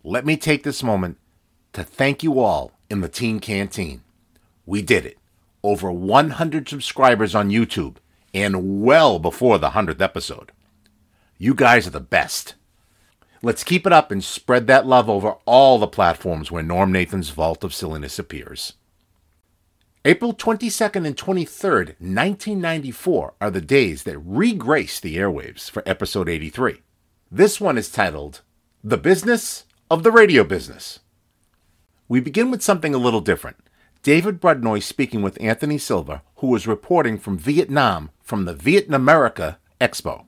let me take this moment to thank you all in the Teen Canteen. We did it. Over 100 subscribers on YouTube, and well before the 100th episode. You guys are the best. Let's keep it up and spread that love over all the platforms where Norm Nathan's Vault of Silliness appears. April 22nd and 23rd, 1994 are the days that re-grace the airwaves for episode 83. This one is titled, The Business of the Radio Business. We begin with something a little different. David Brudnoy speaking with Anthony Silva, who was reporting from Vietnam from the Vietnamerica Expo.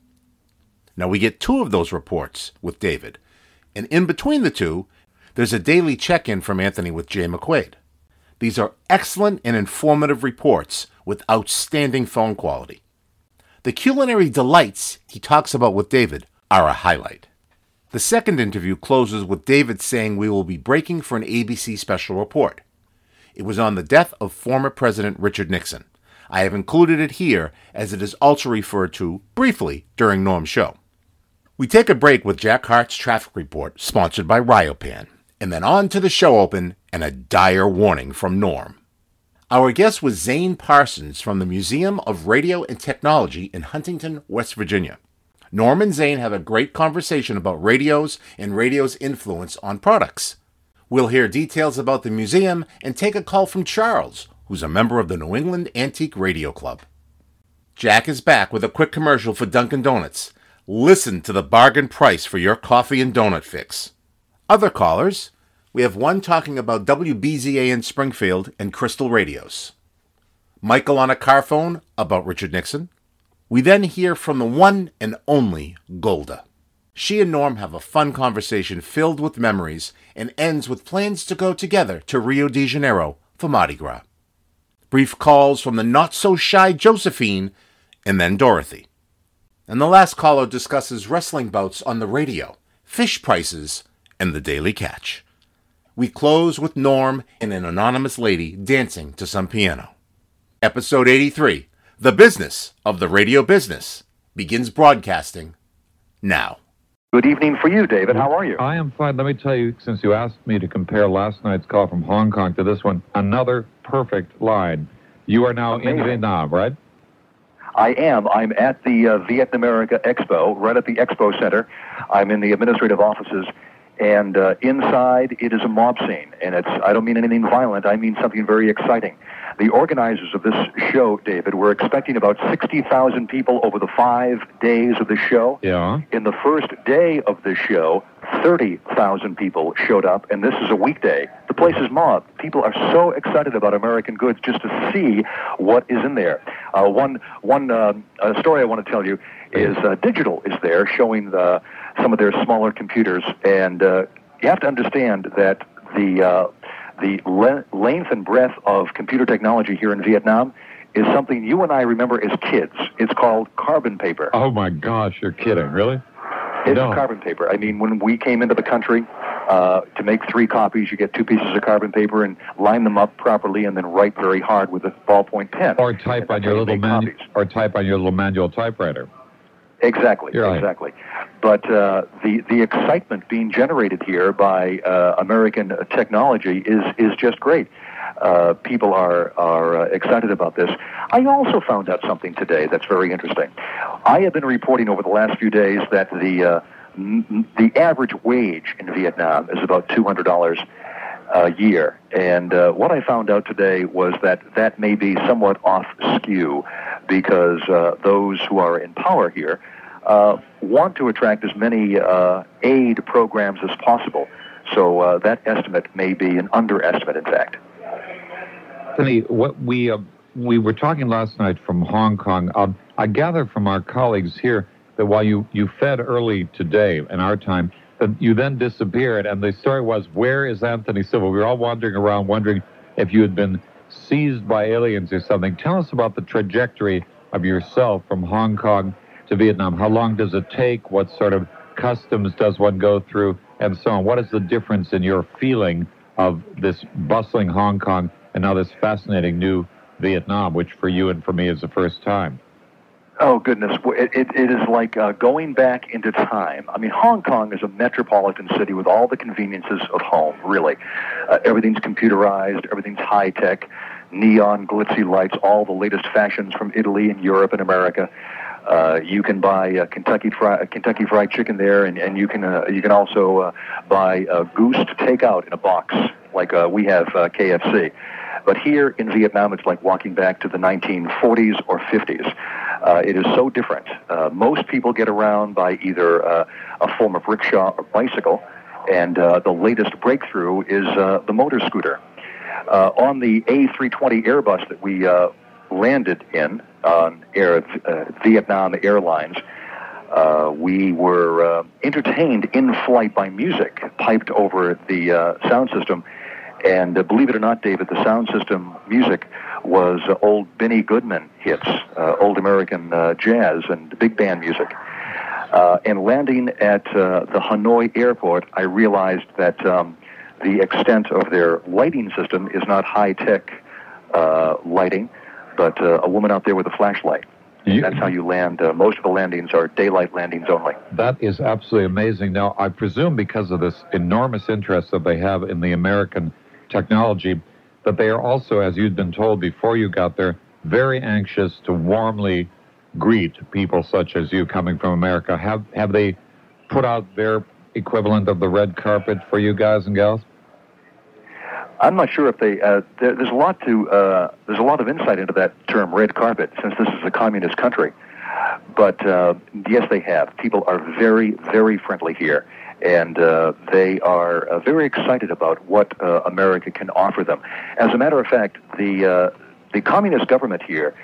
Now we get two of those reports with David, and in between the two, there's a daily check-in from Anthony with Jay McQuaid. These are excellent and informative reports with outstanding phone quality. The culinary delights he talks about with David are a highlight. The second interview closes with David saying we will be breaking for an ABC special report. It was on the death of former President Richard Nixon. I have included it here as it is also referred to briefly during Norm's show. We take a break with Jack Hart's traffic report sponsored by Ryopan, and then on to the show open and a dire warning from Norm. Our guest was Zane Parsons from the Museum of Radio and Technology in Huntington, West Virginia. Norm and Zane have a great conversation about radios and radio's influence on products. We'll hear details about the museum and take a call from Charles, who's a member of the New England Antique Radio Club. Jack is back with a quick commercial for Dunkin' Donuts. Listen to the bargain price for your coffee and donut fix. Other callers, we have one talking about WBZA in Springfield and Crystal Radios. Michael on a car phone about Richard Nixon. We then hear from the one and only Golda. She and Norm have a fun conversation filled with memories and ends with plans to go together to Rio de Janeiro for Mardi Gras. Brief calls from the not-so-shy Josephine and then Dorothy. And the last caller discusses wrestling bouts on the radio, fish prices, and the daily catch. We close with Norm and an anonymous lady dancing to some piano. Episode 83, The Business of the Radio Business, begins broadcasting now. Good evening for you, David. How are you? I am fine. Let me tell you, since you asked me to compare last night's call from Hong Kong to this one, another perfect line. You are now in Vietnam, right? I am. I'm at the Vietnamerica Expo, right at the Expo Center. I'm in the administrative offices, and inside it is a mob scene. And I don't mean anything violent. I mean something very exciting. The organizers of this show, David, were expecting about 60,000 people over the 5 days of the show. Yeah. In the first day of the show, 30,000 people showed up, and this is a weekday. The place is mobbed. People are so excited about American goods just to see what is in there. One story I want to tell you is Digital is there showing some of their smaller computers, and you have to understand that the length and breadth of computer technology here in Vietnam is something you and I remember as kids. It's called carbon paper. Oh, my gosh, you're kidding, really? It's carbon paper. I mean, when we came into the country, to make 3 copies, you get 2 pieces of carbon paper and line them up properly and then write very hard with a ballpoint pen. Or type on your little manual typewriter. Exactly, You're exactly. Right. But the excitement being generated here by American technology is just great. People are excited about this. I also found out something today that's very interesting. I have been reporting over the last few days that the average wage in Vietnam is about $200 a year. And what I found out today was that may be somewhat off skew because those who are in power here want to attract as many aid programs as possible. So that estimate may be an underestimate, in fact. Anthony, what we were talking last night from Hong Kong. I gather from our colleagues here that while you fed early today in our time, that you then disappeared, and the story was, where is Anthony Silva? We were all wandering around wondering if you had been seized by aliens or something. Tell us about the trajectory of yourself from Hong Kong to Vietnam. How long does it take? What sort of customs does one go through? And so on. What is the difference in your feeling of this bustling Hong Kong and now this fascinating new Vietnam, which for you and for me is the first time? Oh, goodness. It is like going back into time. I mean, Hong Kong is a metropolitan city with all the conveniences of home, really. Everything's computerized, everything's high-tech, neon, glitzy lights, all the latest fashions from Italy and Europe and America. You can buy Kentucky Fried Chicken there, and you can also buy goose to take out in a box, like we have KFC. But here in Vietnam, it's like walking back to the 1940s or 50s. It is so different. Most people get around by either a form of rickshaw or bicycle, and the latest breakthrough is the motor scooter. On the A320 Airbus that we landed in on Vietnam Airlines, we were entertained in flight by music piped over the sound system. And believe it or not, David, the sound system music was old Benny Goodman hits, old American jazz and big band music. And landing at the Hanoi airport, I realized that the extent of their lighting system is not high-tech lighting, but a woman out there with a flashlight. That's how you land. Most of the landings are daylight landings only. That is absolutely amazing. Now, I presume because of this enormous interest that they have in the American technology, that they are also, as you'd been told before you got there, very anxious to warmly greet people such as you coming from America. Have they put out their equivalent of the red carpet for you guys and gals? I'm not sure if they. There's a lot of insight into that term, red carpet, since this is a communist country. But yes, they have. People are very, very friendly here, and they are very excited about what America can offer them. As a matter of fact, the communist government here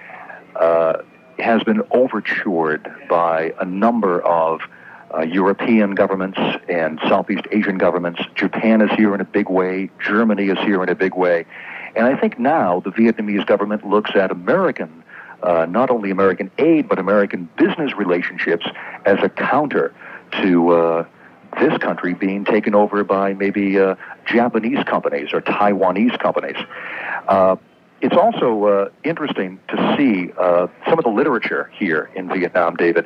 has been overtured by a number of European governments and Southeast Asian governments. Japan is here in a big way. Germany is here in a big way. And I think now the Vietnamese government looks at American, not only American aid, but American business relationships as a counter to this country being taken over by maybe Japanese companies or Taiwanese companies. It's also interesting to see some of the literature here in Vietnam, David.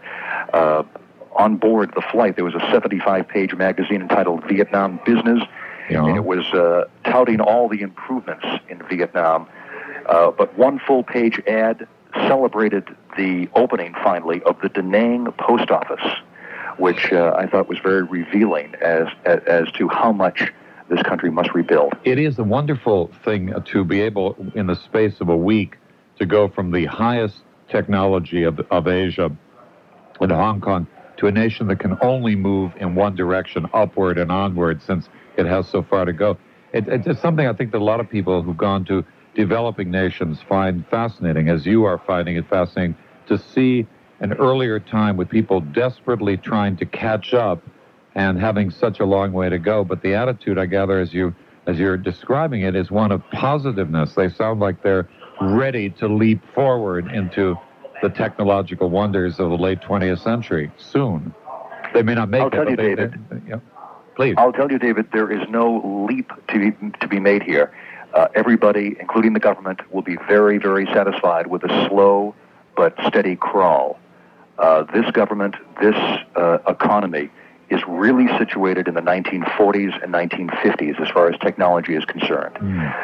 On board the flight, there was a 75-page magazine entitled Vietnam Business, and it was touting all the improvements in Vietnam. But one full-page ad celebrated the opening, finally, of the Da Nang post office, which I thought was very revealing as to how much this country must rebuild. It is a wonderful thing to be able, in the space of a week, to go from the highest technology of Asia in Hong Kong to a nation that can only move in one direction, upward and onward, since it has so far to go. It's something I think that a lot of people who've gone to developing nations find fascinating, as you are finding it fascinating, to see an earlier time with people desperately trying to catch up and having such a long way to go. But the attitude, I gather, as you're describing it, is one of positiveness. They sound like they're ready to leap forward into the technological wonders of the late 20th century soon. They may not make it. I'll tell you, David. Please. I'll tell you, David, there is no leap to be made here. Everybody, including the government, will be very, very satisfied with a slow but steady crawl. This government, this economy, is really situated in the 1940s and 1950s as far as technology is concerned.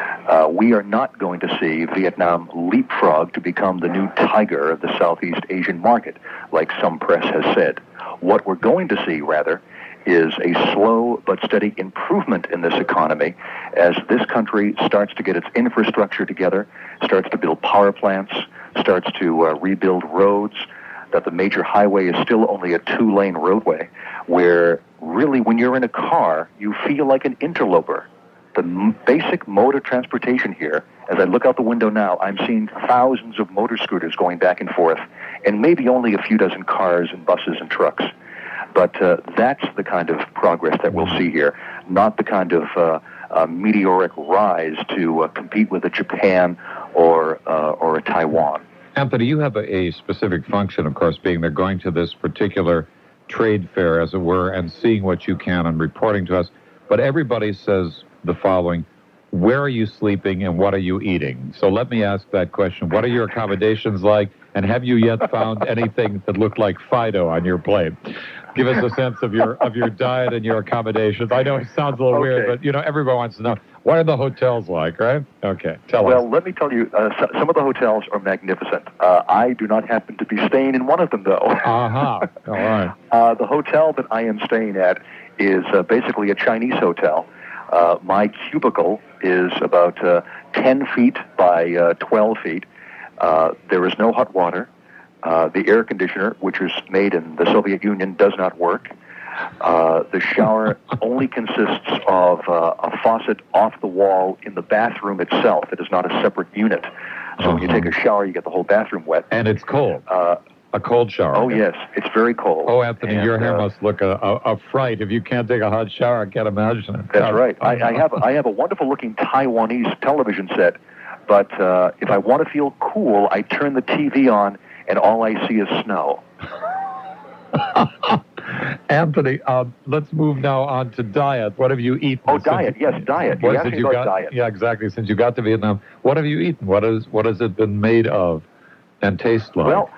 We are not going to see Vietnam leapfrog to become the new tiger of the Southeast Asian market, like some press has said. What we're going to see, rather, is a slow but steady improvement in this economy as this country starts to get its infrastructure together, starts to build power plants, starts to rebuild roads, that the major highway is still only a 2-lane roadway, where really when you're in a car, you feel like an interloper. The basic mode of transportation here, as I look out the window now, I'm seeing thousands of motor scooters going back and forth, and maybe only a few dozen cars and buses and trucks. But that's the kind of progress that we'll see here, not the kind of meteoric rise to compete with a Japan or a Taiwan. Anthony, you have a specific function, of course, being they're going to this particular trade fair, as it were, and seeing what you can and reporting to us. But everybody says the following: where are you sleeping and what are you eating? So let me ask that question. What are your accommodations like? And have you yet found anything that looked like Fido on your plate? Give us a sense of your diet and your accommodations. I know it sounds a little weird, but everybody wants to know, what are the hotels like, right? Okay, tell us. Well, let me tell you, some of the hotels are magnificent. I do not happen to be staying in one of them, though. All right. The hotel that I am staying at is basically a Chinese hotel. My cubicle is about 10 feet by 12 feet. There is no hot water. The air conditioner, which is made in the Soviet Union, does not work. The shower only consists of a faucet off the wall in the bathroom itself. It is not a separate unit. So when you take a shower, you get the whole bathroom wet. And it's cold. A cold shower. Oh, yes. It's very cold. Oh, Anthony, your hair must look a fright. If you can't take a hot shower, I can't imagine it. That's right. I have a wonderful-looking Taiwanese television set, but if I want to feel cool, I turn the TV on, and all I see is snow. Anthony, let's move now on to diet. What have you eaten? Oh, diet. Yes, diet. You asked me about diet. Yeah, exactly. Since you got to Vietnam, what have you eaten? What has it been made of and taste like? Well,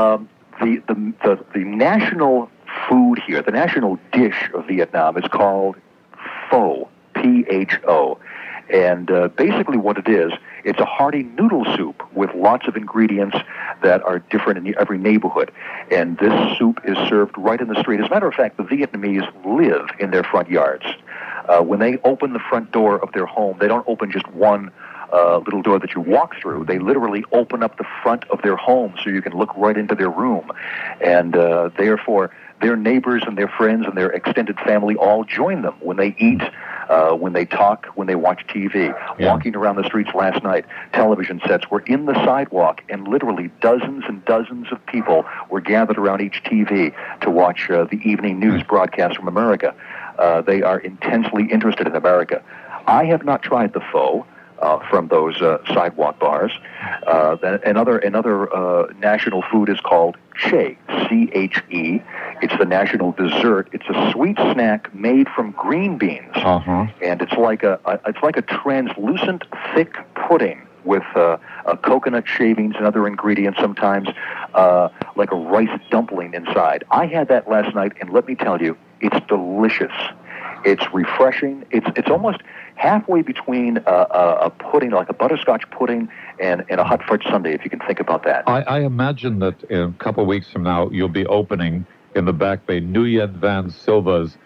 the national food here, the national dish of Vietnam is called pho, P-H-O. And basically what it is, it's a hearty noodle soup with lots of ingredients that are different in every neighborhood. And this soup is served right in the street. As a matter of fact, the Vietnamese live in their front yards. When they open the front door of their home, they don't open just one little door that you walk through. They literally open up the front of their home so you can look right into their room. And therefore, their neighbors and their friends and their extended family all join them when they eat, when they talk, when they watch TV. Yeah. Walking around the streets last night, television sets were in the sidewalk, and literally dozens and dozens of people were gathered around each TV to watch the evening news broadcast from America. They are intensely interested in America. I have not tried the pho from those sidewalk bars. Another national food is called che, C-H-E. It's the national dessert. It's a sweet snack made from green beans, and it's like a translucent, thick pudding with coconut shavings and other ingredients. Sometimes like a rice dumpling inside. I had that last night, and let me tell you, it's delicious. It's refreshing. It's almost halfway between a pudding, like a butterscotch pudding, and a hot fudge sundae, if you can think about that. I imagine that in a couple of weeks from now, you'll be opening in the Back Bay Nguyen Van Silva's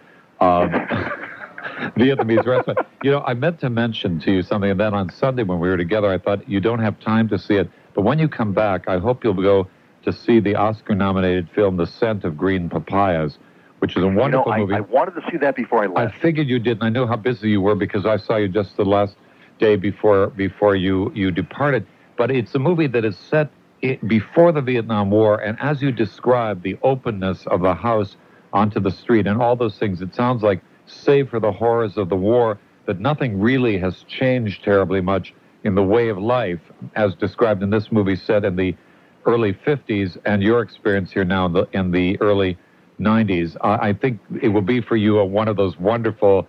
Vietnamese restaurant. I meant to mention to you something, and then on Sunday when we were together, I thought you don't have time to see it. But when you come back, I hope you'll go to see the Oscar-nominated film, The Scent of Green Papayas, which is a wonderful movie. I wanted to see that before I left. I figured you did, and I knew how busy you were because I saw you just the last day before you departed. But it's a movie that is set before the Vietnam War, and as you described, the openness of the house onto the street and all those things, it sounds like, save for the horrors of the war, that nothing really has changed terribly much in the way of life, as described in this movie set in the early 50s, and your experience here now in the early 90s. I think it will be for you one of those wonderful,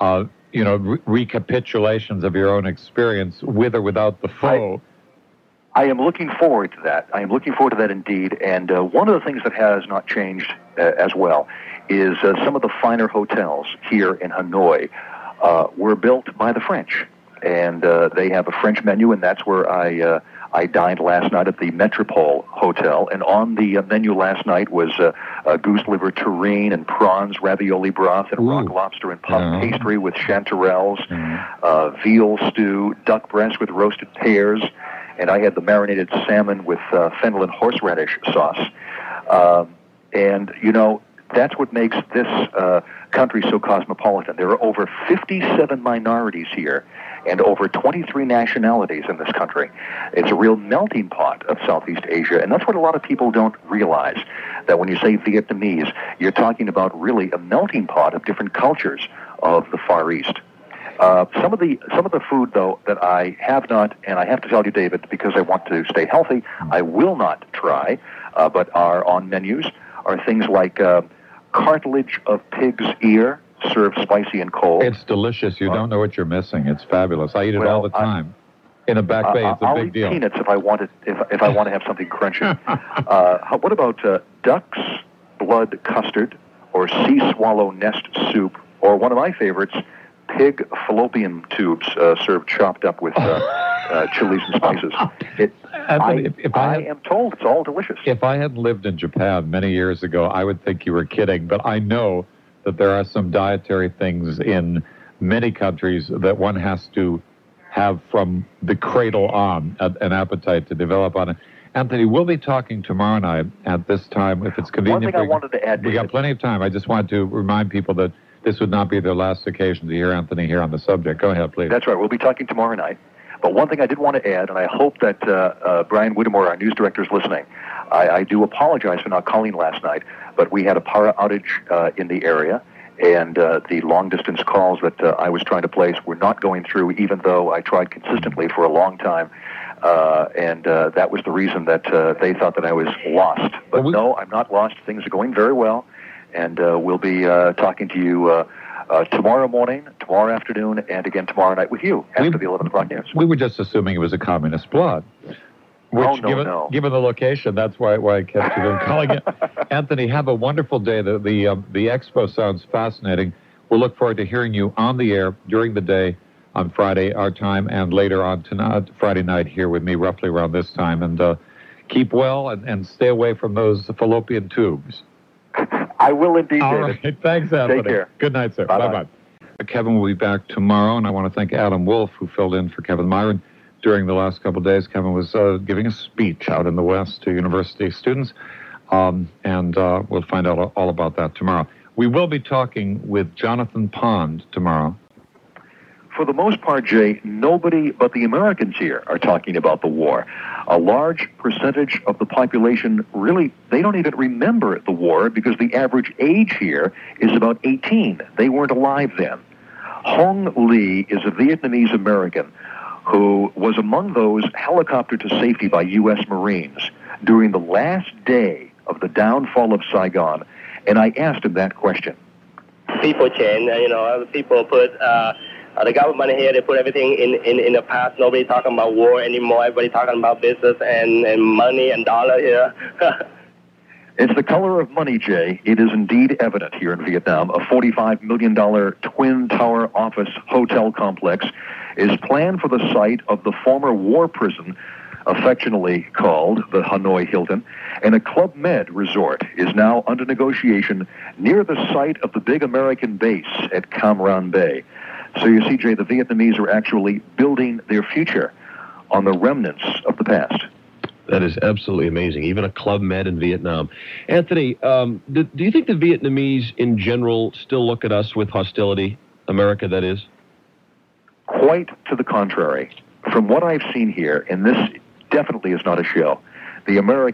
recapitulations of your own experience, with or without the pho. I am looking forward to that. I am looking forward to that indeed. And one of the things that has not changed as well is some of the finer hotels here in Hanoi were built by the French. And they have a French menu, and that's where I dined last night at the Metropole Hotel, and on the menu last night was goose liver terrine and prawns ravioli broth and rock lobster and puff pastry with chanterelles, veal stew, duck breast with roasted pears, and I had the marinated salmon with fennel and horseradish sauce. And, that's what makes this country so cosmopolitan. There are over 57 minorities here and over 23 nationalities in this country. It's a real melting pot of Southeast Asia, and that's what a lot of people don't realize, that when you say Vietnamese, you're talking about really a melting pot of different cultures of the Far East. Some of the food, though, that I have not, and I have to tell you, David, because I want to stay healthy, I will not try, but are on menus, are things like cartilage of pig's ear, served spicy and cold. It's delicious. You don't know what you're missing. It's fabulous. I eat it all the time. In a Back Bay, it's a I'll big eat deal. peanuts if I want it. If I want to have something crunchy. What about duck's blood custard, or sea swallow nest soup, or one of my favorites, pig fallopian tubes served chopped up with chilies and spices? Anthony, I am told it's all delicious. If I hadn't lived in Japan many years ago, I would think you were kidding, but I know that there are some dietary things in many countries that one has to have from the cradle on an appetite to develop on it. Anthony, we'll be talking tomorrow night at this time, if it's convenient. One thing I wanted to add, we got plenty of time. I just wanted to remind people that this would not be their last occasion to hear Anthony here on the subject. Go ahead, please. That's right. We'll be talking tomorrow night. But one thing I did want to add, and I hope that Brian Whittemore, our news director, is listening. I do apologize for not calling last night, but we had a power outage in the area, and the long-distance calls that I was trying to place were not going through, even though I tried consistently for a long time. And that was the reason that they thought that I was lost. But no, I'm not lost. Things are going very well, and we'll be talking to you tomorrow morning, tomorrow afternoon, and again tomorrow night with you after the 11 o'clock news. We were just assuming it was a communist plot. Which, given the location, that's why I kept you from calling it. Anthony, have a wonderful day. The expo sounds fascinating. We'll look forward to hearing you on the air during the day on Friday, our time, and later on tonight, Friday night here with me, roughly around this time. And keep well and stay away from those fallopian tubes. I will indeed, All David. right. Thanks, Anthony. Take care. Good night, sir. Bye-bye. Kevin will be back tomorrow, and I want to thank Adam Wolf, who filled in for Kevin Myron during the last couple of days. Kevin was giving a speech out in the West to university students, and we'll find out all about that tomorrow. We will be talking with Jonathan Pond tomorrow. For the most part, Jay, nobody but the Americans here are talking about the war. A large percentage of the population really, they don't even remember the war because the average age here is about 18. They weren't alive then. Hong Lee is a Vietnamese American who was among those helicoptered to safety by U.S. Marines during the last day of the downfall of Saigon, and I asked him that question. People change, people put the government here, they put everything in the past. Nobody talking about war anymore. Everybody talking about business and money and dollar here. It's the color of money, Jay. It is indeed evident here in Vietnam. A $45 million twin-tower office hotel complex is planned for the site of the former war prison, affectionately called the Hanoi Hilton, and a Club Med resort is now under negotiation near the site of the big American base at Cam Ranh Bay. So you see, Jay, the Vietnamese are actually building their future on the remnants of the past. That is absolutely amazing. Even a Club Med in Vietnam. Anthony, do you think the Vietnamese in general still look at us with hostility? America, that is? Quite to the contrary. From what I've seen here, and this definitely is not a show, the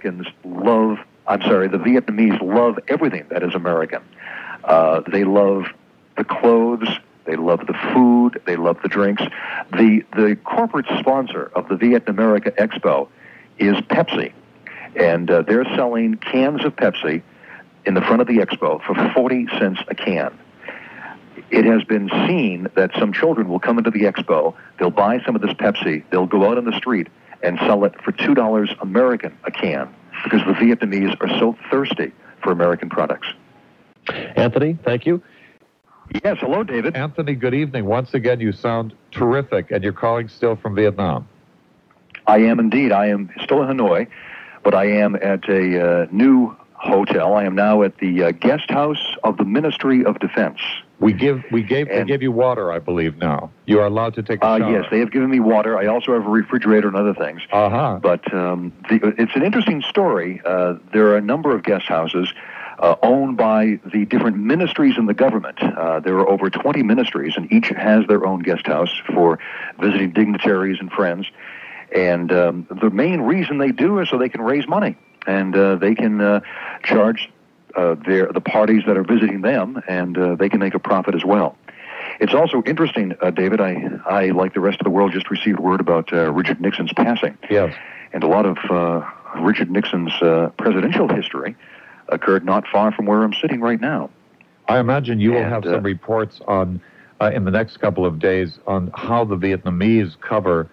Vietnamese love everything that is American. They love the clothes, they love the food, they love the drinks. The corporate sponsor of the Viet America Expo is Pepsi, and they're selling cans of Pepsi in the front of the expo for 40 cents a can. It has been seen that some children will come into the expo, they'll buy some of this Pepsi, they'll go out on the street and sell it for $2 American a can, because the Vietnamese are so thirsty for American products. Anthony, thank you. Yes, hello, David. Anthony, good evening. Once again, you sound terrific, and you're calling still from Vietnam. I am indeed. I am still in Hanoi, but I am at a new hotel. I am now at the guest house of the Ministry of Defense. They gave you water, I believe, now. You are allowed to take a shower. Yes, they have given me water. I also have a refrigerator and other things. But it's an interesting story. There are a number of guest houses owned by the different ministries in the government. There are over 20 ministries, and each has their own guest house for visiting dignitaries and friends. And the main reason they do is so they can raise money, and they can charge the parties that are visiting them, and they can make a profit as well. It's also interesting, David, I, like the rest of the world, just received word about Richard Nixon's passing. Yes. And a lot of Richard Nixon's presidential history occurred not far from where I'm sitting right now. I imagine you will have some reports on in the next couple of days on how the Vietnamese cover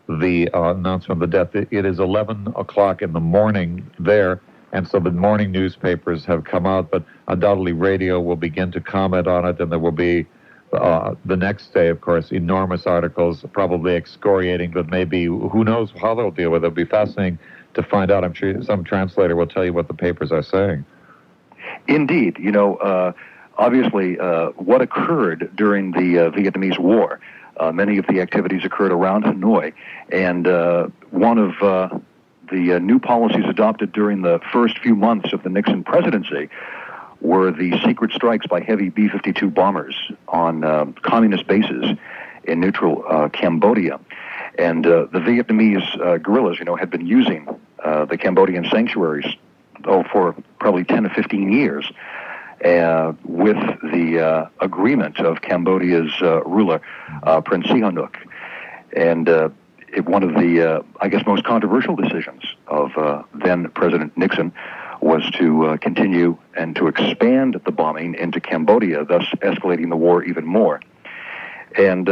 the announcement of the death. It is 11 o'clock in the morning there, and so the morning newspapers have come out, but undoubtedly radio will begin to comment on it, and there will be the next day, of course, enormous articles, probably excoriating, but maybe who knows how they'll deal with it. It'll be fascinating to find out. I'm sure some translator will tell you what the papers are saying. Indeed. Obviously, what occurred during the Vietnamese War, many of the activities occurred around Hanoi, and one of the new policies adopted during the first few months of the Nixon presidency were the secret strikes by heavy B-52 bombers on communist bases in neutral Cambodia. And the Vietnamese guerrillas, had been using the Cambodian sanctuaries for probably 10 to 15 years with the agreement of Cambodia's ruler, Prince Sihanouk. And one of the, most controversial decisions of then President Nixon was to continue and to expand the bombing into Cambodia, thus escalating the war even more. And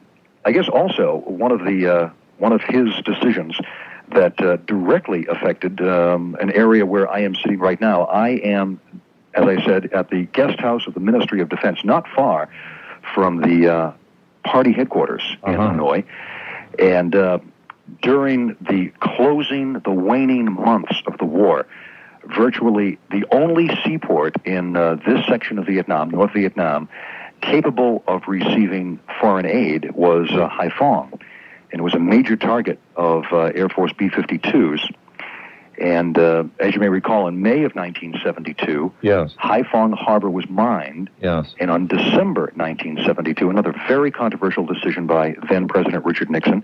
also one of his decisions that directly affected an area where I am sitting right now. I am, as I said, at the guest house of the Ministry of Defense, not far from the party headquarters in Hanoi. And during the waning months of the war, virtually the only seaport in this section of Vietnam, North Vietnam, capable of receiving foreign aid was Haiphong. And it was a major target of Air Force B-52s. And as you may recall, in May of 1972, yes, Haiphong Harbor was mined. Yes. And on December 1972, another very controversial decision by then-President Richard Nixon,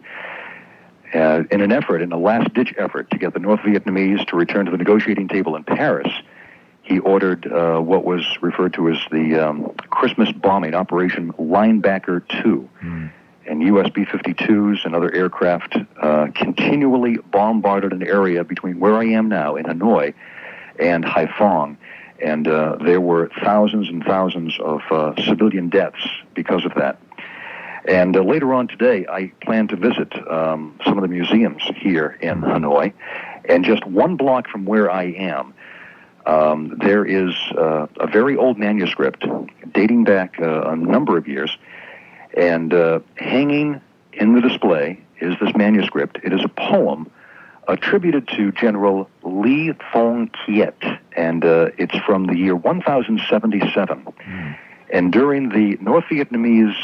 in a last-ditch effort to get the North Vietnamese to return to the negotiating table in Paris, he ordered what was referred to as the Christmas bombing, Operation Linebacker 2. And U.S. B-52s and other aircraft continually bombarded an area between where I am now in Hanoi and Haiphong. And there were thousands and thousands of civilian deaths because of that. And later on today, I plan to visit some of the museums here in Hanoi. And just one block from where I am, there is a very old manuscript dating back a number of years. And hanging in the display is this manuscript. It is a poem attributed to General Ly Phong Kiet, and it's from the year 1077. And during the North Vietnamese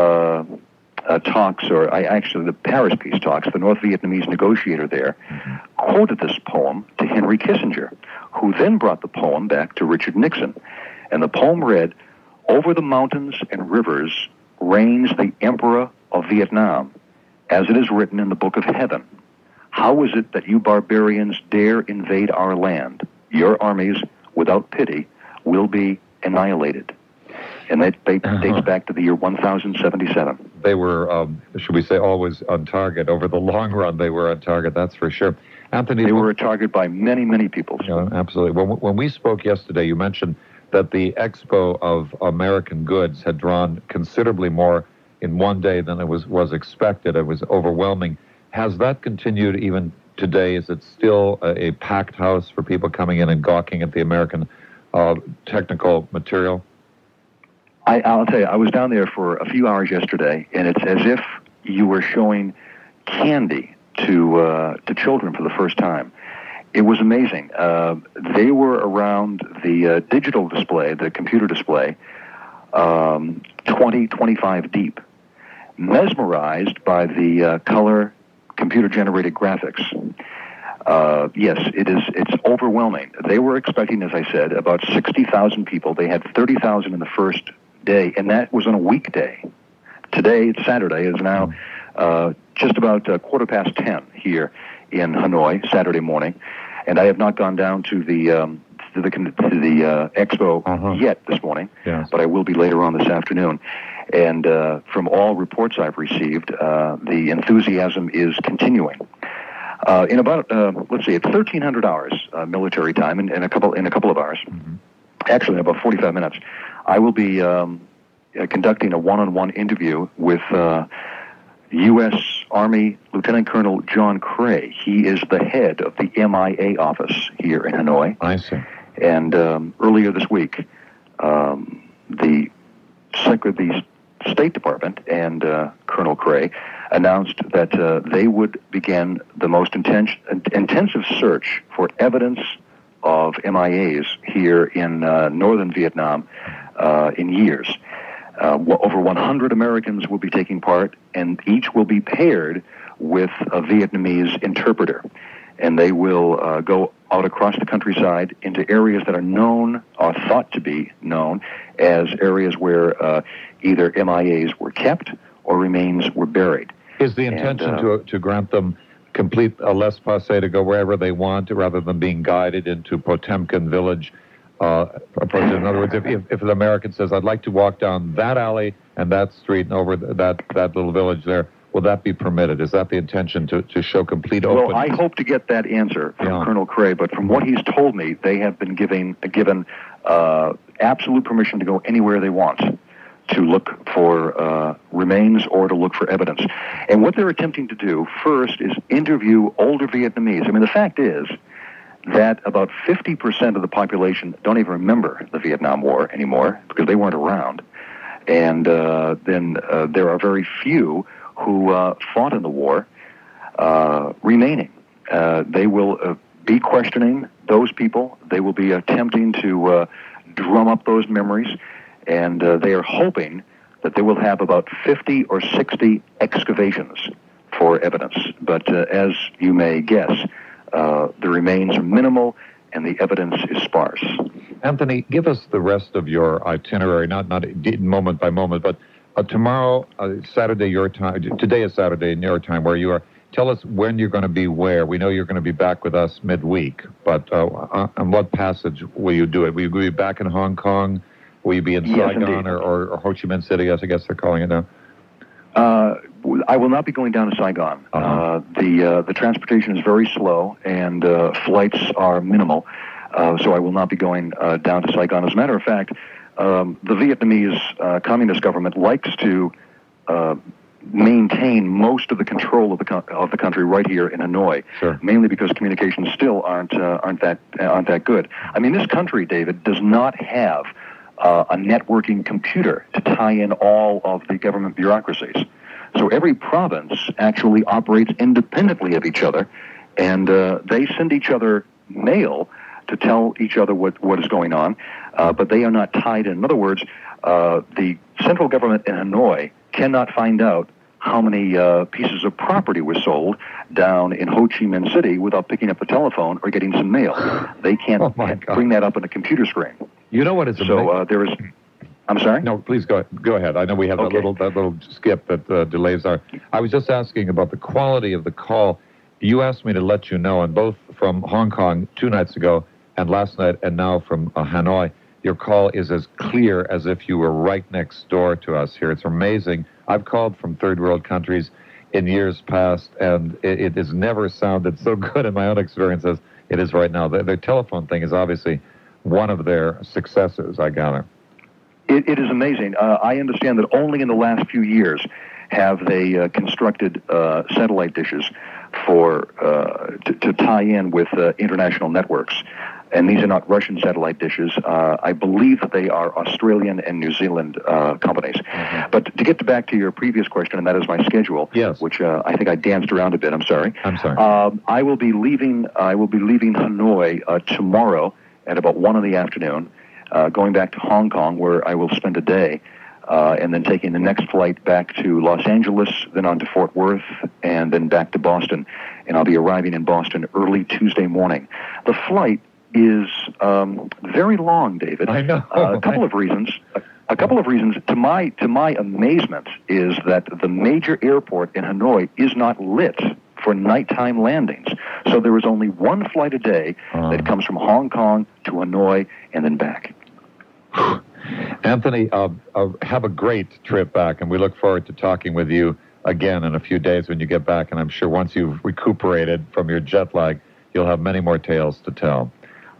talks, the Paris peace talks, the North Vietnamese negotiator there quoted this poem to Henry Kissinger, who then brought the poem back to Richard Nixon. And the poem read, "Over the mountains and rivers reigns the Emperor of Vietnam, as it is written in the Book of Heaven. How is it that you barbarians dare invade our land? Your armies, without pity, will be annihilated." And that dates back to the year 1077. They were, should we say, always on target. Over the long run, they were on target, that's for sure. Anthony, they were a target by many, many people. Yeah, absolutely. When we spoke yesterday, you mentioned that the expo of American goods had drawn considerably more in one day than it was expected. It was overwhelming. Has that continued even today? Is it still a packed house for people coming in and gawking at the American technical material? I'll tell you, I was down there for a few hours yesterday, and it's as if you were showing candy to children for the first time. It was amazing. They were around the digital display, the computer display, 25 deep, mesmerized by the color computer-generated graphics. Yes, it's overwhelming. They were expecting, as I said, about 60,000 people. They had 30,000 in the first day, and that was on a weekday. Today, it's Saturday, is now just about 10:15 here in Hanoi, Saturday morning, and I have not gone down to the expo yet this morning, yes, but I will be later on this afternoon. And from all reports I've received, the enthusiasm is continuing. In about let's see, it's 1,300 hours military time, in a couple of hours. Actually, in about 45 minutes, I will be conducting a one-on-one interview with U.S. Army Lieutenant Colonel John Cray. He is the head of the MIA office here in Hanoi. I see. And earlier this week, the State Department and Colonel Cray announced that they would begin the most intensive search for evidence of MIAs here in northern Vietnam in years. Over 100 Americans will be taking part, and each will be paired with a Vietnamese interpreter. And they will go out across the countryside into areas that are known or thought to be known as areas where either MIAs were kept or remains were buried. Is the intention to grant them complete laissez-passer to go wherever they want rather than being guided into Potemkin village? In other words, if the American says, I'd like to walk down that alley and that street and over that little village there, will that be permitted? Is that the intention to show complete openness? Well, I hope to get that answer from Colonel Cray, but from what he's told me, they have been given absolute permission to go anywhere they want to look for remains or to look for evidence. And what they're attempting to do first is interview older Vietnamese. I mean, the fact is that about 50% of the population don't even remember the Vietnam War anymore because they weren't around. And then there are very few who fought in the war remaining. They will be questioning those people. They will be attempting to drum up those memories, and they are hoping that they will have about 50 or 60 excavations for evidence. But as you may guess, the remains are minimal and the evidence is sparse. Anthony, give us the rest of your itinerary, not moment by moment, but tomorrow, Saturday, your time. Today is Saturday, your time, where you are. Tell us when you're going to be where. We know you're going to be back with us midweek, but on what passage will you do it? Will you be back in Hong Kong? Will you be in Saigon or Ho Chi Minh City, as I guess they're calling it now? I will not be going down to Saigon. The transportation is very slow, and flights are minimal, so I will not be going down to Saigon. As a matter of fact, the Vietnamese Communist government likes to maintain most of the control of the country right here in Hanoi, mainly because communications still aren't that good. I mean, this country, David, does not have a networking computer to tie in all of the government bureaucracies. So every province actually operates independently of each other, and they send each other mail to tell each other what is going on, but they are not tied in. In other words, the central government in Hanoi cannot find out how many pieces of property were sold down in Ho Chi Minh City without picking up the telephone or getting some mail. They can't bring that up on a computer screen. You know what is amazing? So there is... I'm sorry? No, please go ahead. I know we have that little skip that delays our... I was just asking about the quality of the call. You asked me to let you know, and both from Hong Kong 2 nights ago and last night and now from Hanoi, your call is as clear as if you were right next door to us here. It's amazing. I've called from third world countries in years past, and it has never sounded so good in my own experience as it is right now. Their telephone thing is obviously one of their successes, I gather. It is amazing. I understand that only in the last few years have they constructed satellite dishes for to tie in with international networks. And these are not Russian satellite dishes. I believe that they are Australian and New Zealand companies. Mm-hmm. But to get back to your previous question, and that is my schedule, which I think I danced around a bit. I'm sorry. I will be leaving Hanoi tomorrow at about 1 in the afternoon, going back to Hong Kong, where I will spend a day, and then taking the next flight back to Los Angeles, then on to Fort Worth, and then back to Boston. And I'll be arriving in Boston early Tuesday morning. The flight is very long, David. I know. A couple of reasons. A couple of reasons. To my amazement, is that the major airport in Hanoi is not lit for nighttime landings. So there is only one flight a day that comes from Hong Kong to Hanoi and then back. Anthony, have a great trip back, and we look forward to talking with you again in a few days when you get back. And I'm sure once you've recuperated from your jet lag, you'll have many more tales to tell.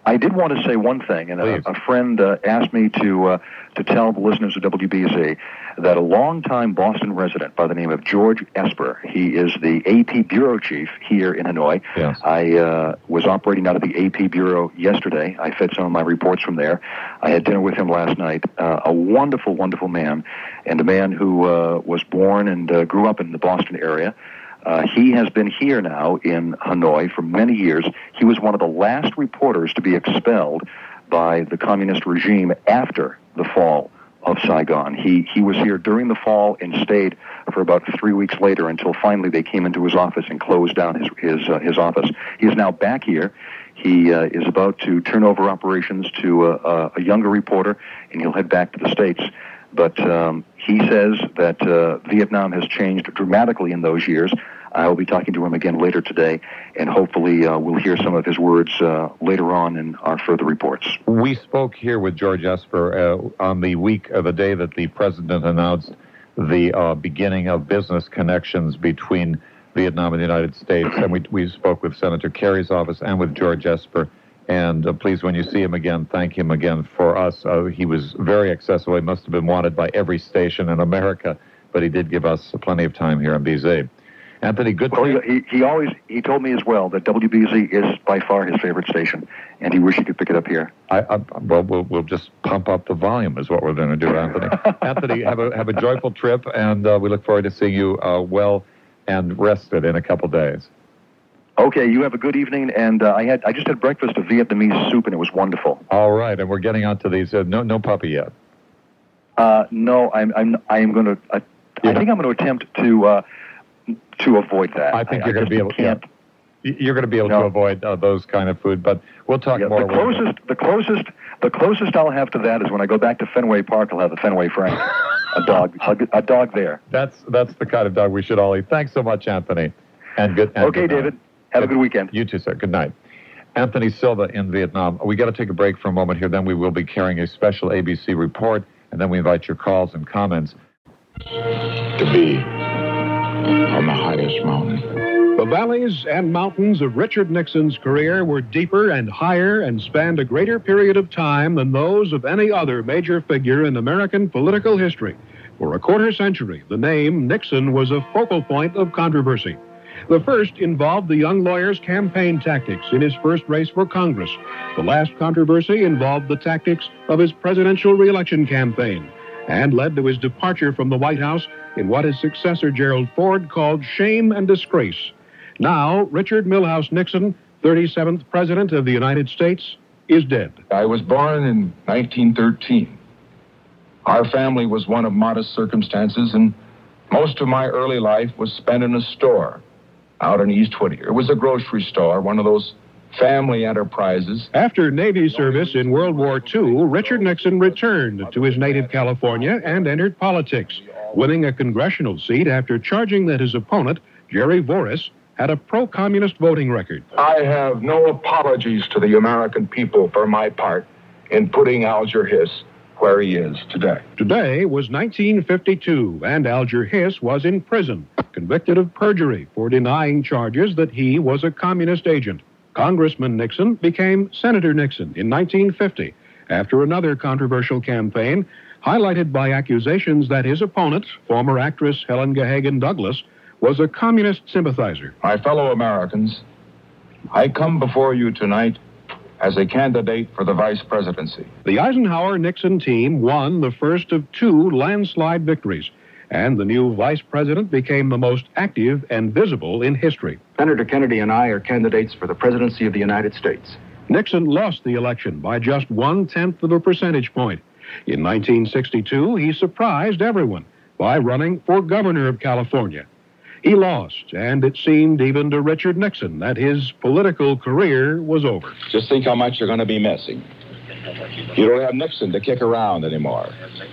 I did want to say one thing, and a friend asked me to tell the listeners of WBZ that a longtime Boston resident by the name of George Esper, he is the AP bureau chief here in Hanoi. Yes. I was operating out of the AP bureau yesterday. I fed some of my reports from there. I had dinner with him last night. A wonderful, wonderful man, and a man who was born and grew up in the Boston area. He has been here now in Hanoi for many years. He was one of the last reporters to be expelled by the communist regime after the fall of Saigon. He was here during the fall and stayed for about 3 weeks later until finally they came into his office and closed down his office. He is now back here. He is about to turn over operations to a younger reporter, and he'll head back to the States. But he says that Vietnam has changed dramatically in those years. I will be talking to him again later today, and hopefully we'll hear some of his words later on in our further reports. We spoke here with George Esper on the day that the president announced the beginning of business connections between Vietnam and the United States, and we spoke with Senator Kerry's office and with George Esper. And please, when you see him again, thank him again for us. He was very accessible. He must have been wanted by every station in America, but he did give us plenty of time here on BZ. Anthony, good. Well, he told me as well that WBZ is by far his favorite station, and he wished he could pick it up here. Well, we'll just pump up the volume is what we're going to do, Anthony. Anthony, have a joyful trip, and we look forward to seeing you well and rested in a couple days. Okay, you have a good evening, and I just had breakfast of Vietnamese soup, and it was wonderful. All right, and we're getting on to these. No puppy yet. No, I am going to. I think I'm going to attempt to avoid that. I think you're going to be able. You're going to be able to avoid those kind of food, but we'll talk more. The closest I'll have to that is when I go back to Fenway Park. I'll have a Fenway Frank, a dog there. That's the kind of dog we should all eat. Thanks so much, Anthony, and good. And okay, David. Have a good weekend. You too, sir. Good night. Anthony Silva in Vietnam. We got to take a break for a moment here. Then we will be carrying a special ABC report, and then we invite your calls and comments. To be on the highest mountain. The valleys and mountains of Richard Nixon's career were deeper and higher and spanned a greater period of time than those of any other major figure in American political history. For a quarter century, the name Nixon was a focal point of controversy. The first involved the young lawyer's campaign tactics in his first race for Congress. The last controversy involved the tactics of his presidential re-election campaign and led to his departure from the White House in what his successor Gerald Ford called shame and disgrace. Now, Richard Milhous Nixon, 37th President of the United States, is dead. I was born in 1913. Our family was one of modest circumstances, and most of my early life was spent in a store out in East Whittier. It was a grocery store, one of those family enterprises. After Navy service in World War II, Richard Nixon returned to his native California and entered politics, winning a congressional seat after charging that his opponent, Jerry Voorhis, had a pro-communist voting record. I have no apologies to the American people for my part in putting Alger Hiss where he is today. Today was 1952, and Alger Hiss was in prison, convicted of perjury for denying charges that he was a communist agent. Congressman Nixon became Senator Nixon in 1950 after another controversial campaign highlighted by accusations that his opponent, former actress Helen Gahagan Douglas, was a communist sympathizer. My fellow Americans, I come before you tonight as a candidate for the vice presidency. The Eisenhower-Nixon team won the first of two landslide victories, and the new vice president became the most active and visible in history. Senator Kennedy and I are candidates for the presidency of the United States. Nixon lost the election by just 1/10 of a percentage point. In 1962, he surprised everyone by running for governor of California. He lost, and it seemed even to Richard Nixon that his political career was over. Just think how much you're going to be missing. You don't have Nixon to kick around anymore.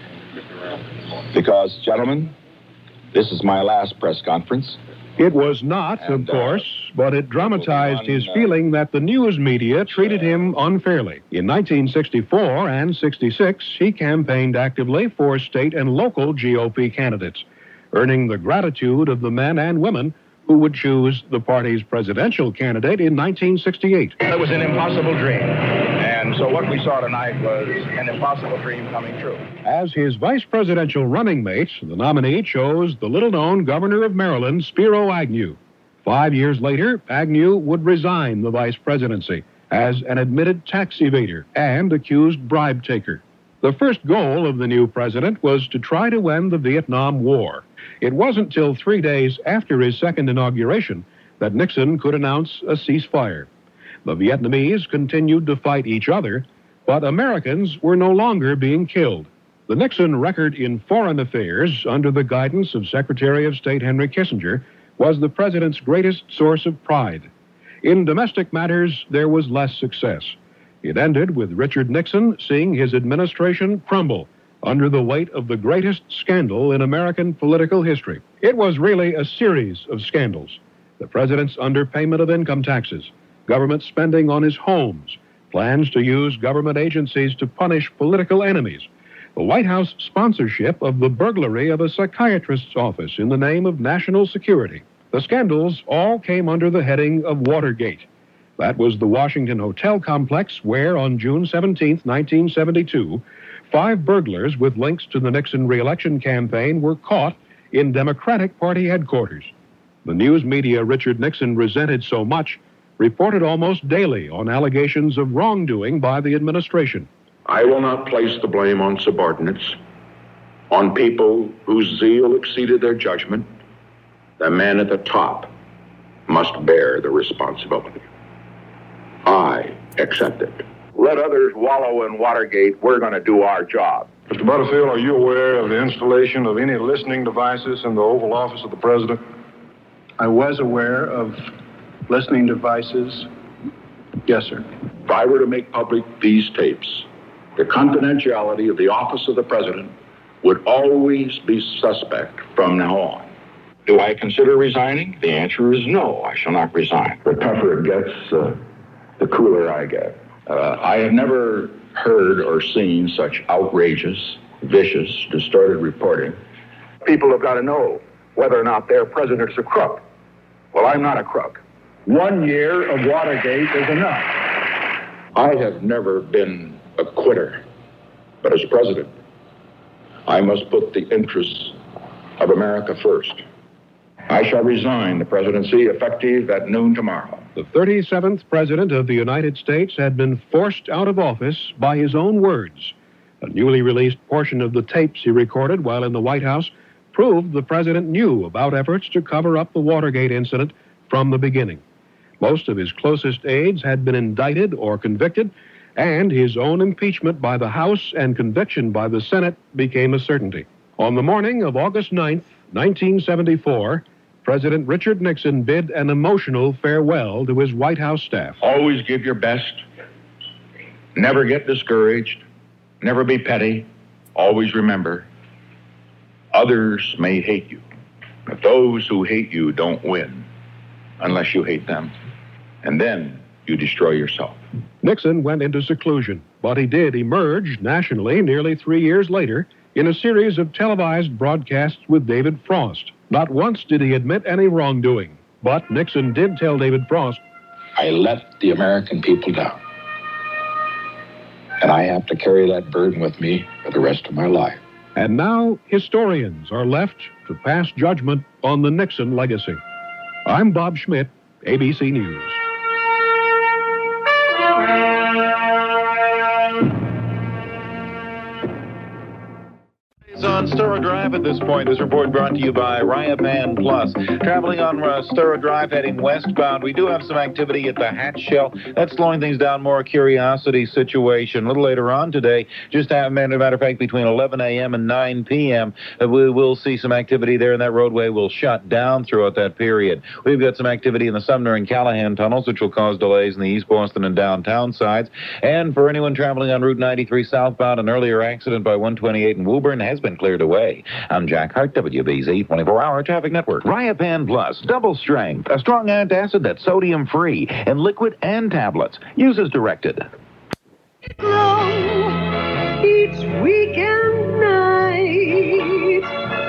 Because, gentlemen, this is my last press conference. It was not, of course, but it dramatized his feeling that the news media treated him unfairly. In 1964 and 66, he campaigned actively for state and local GOP candidates, earning the gratitude of the men and women who would choose the party's presidential candidate in 1968. It was an impossible dream. So what we saw tonight was an impossible dream coming true. As his vice presidential running mate, the nominee chose the little-known governor of Maryland, Spiro Agnew. 5 years later, Agnew would resign the vice presidency as an admitted tax evader and accused bribe taker. The first goal of the new president was to try to end the Vietnam War. It wasn't till 3 days after his second inauguration that Nixon could announce a ceasefire. The Vietnamese continued to fight each other, but Americans were no longer being killed. The Nixon record in foreign affairs, under the guidance of Secretary of State Henry Kissinger, was the president's greatest source of pride. In domestic matters, there was less success. It ended with Richard Nixon seeing his administration crumble under the weight of the greatest scandal in American political history. It was really a series of scandals. The president's underpayment of income taxes, government spending on his homes, plans to use government agencies to punish political enemies, the White House sponsorship of the burglary of a psychiatrist's office in the name of national security. The scandals all came under the heading of Watergate. That was the Washington Hotel complex where, on June 17, 1972, 5 burglars with links to the Nixon re-election campaign were caught in Democratic Party headquarters. The news media Richard Nixon resented so much reported almost daily on allegations of wrongdoing by the administration. I will not place the blame on subordinates, on people whose zeal exceeded their judgment. The man at the top must bear the responsibility. I accept it. Let others wallow in Watergate. We're going to do our job. Mr. Butterfield, are you aware of the installation of any listening devices in the Oval Office of the President? I was aware of listening devices. Yes, sir. If I were to make public these tapes, the confidentiality of the office of the President would always be suspect from now on. Do I consider resigning? The answer is no, I shall not resign. The tougher it gets, the cooler I get. I have never heard or seen such outrageous, vicious, distorted reporting. People have got to know whether or not their president's a crook. Well, I'm not a crook. 1 year of Watergate is enough. I have never been a quitter, but as president, I must put the interests of America first. I shall resign the presidency effective at noon tomorrow. The 37th President of the United States had been forced out of office by his own words. A newly released portion of the tapes he recorded while in the White House proved the president knew about efforts to cover up the Watergate incident from the beginning. Most of his closest aides had been indicted or convicted, and his own impeachment by the House and conviction by the Senate became a certainty. On the morning of August 9th, 1974, President Richard Nixon bid an emotional farewell to his White House staff. Always give your best. Never get discouraged. Never be petty. Always remember, others may hate you, but those who hate you don't win unless you hate them. And then you destroy yourself. Nixon went into seclusion, but he did emerge nationally nearly 3 years later in a series of televised broadcasts with David Frost. Not once did he admit any wrongdoing, but Nixon did tell David Frost, I let the American people down, and I have to carry that burden with me for the rest of my life. And now historians are left to pass judgment on the Nixon legacy. I'm Bob Schmidt, ABC News. On Sturrow Drive at this point. This report brought to you by Ryapan Plus. Traveling on Sturrow Drive heading westbound, we do have some activity at the Hatch Shell. That's slowing things down, more a curiosity situation. A little later on today, just as a matter of fact, between 11 a.m. and 9 p.m., we will see some activity there, and that roadway will shut down throughout that period. We've got some activity in the Sumner and Callahan tunnels, which will cause delays in the East Boston and downtown sides. And for anyone traveling on Route 93 southbound, an earlier accident by 128 in Woburn has been cleared away. I'm Jack Hart, WBZ 24-hour traffic network. Ryapan Plus, double strength, a strong antacid that's sodium-free, in liquid and tablets. Use as directed. Each weekend night,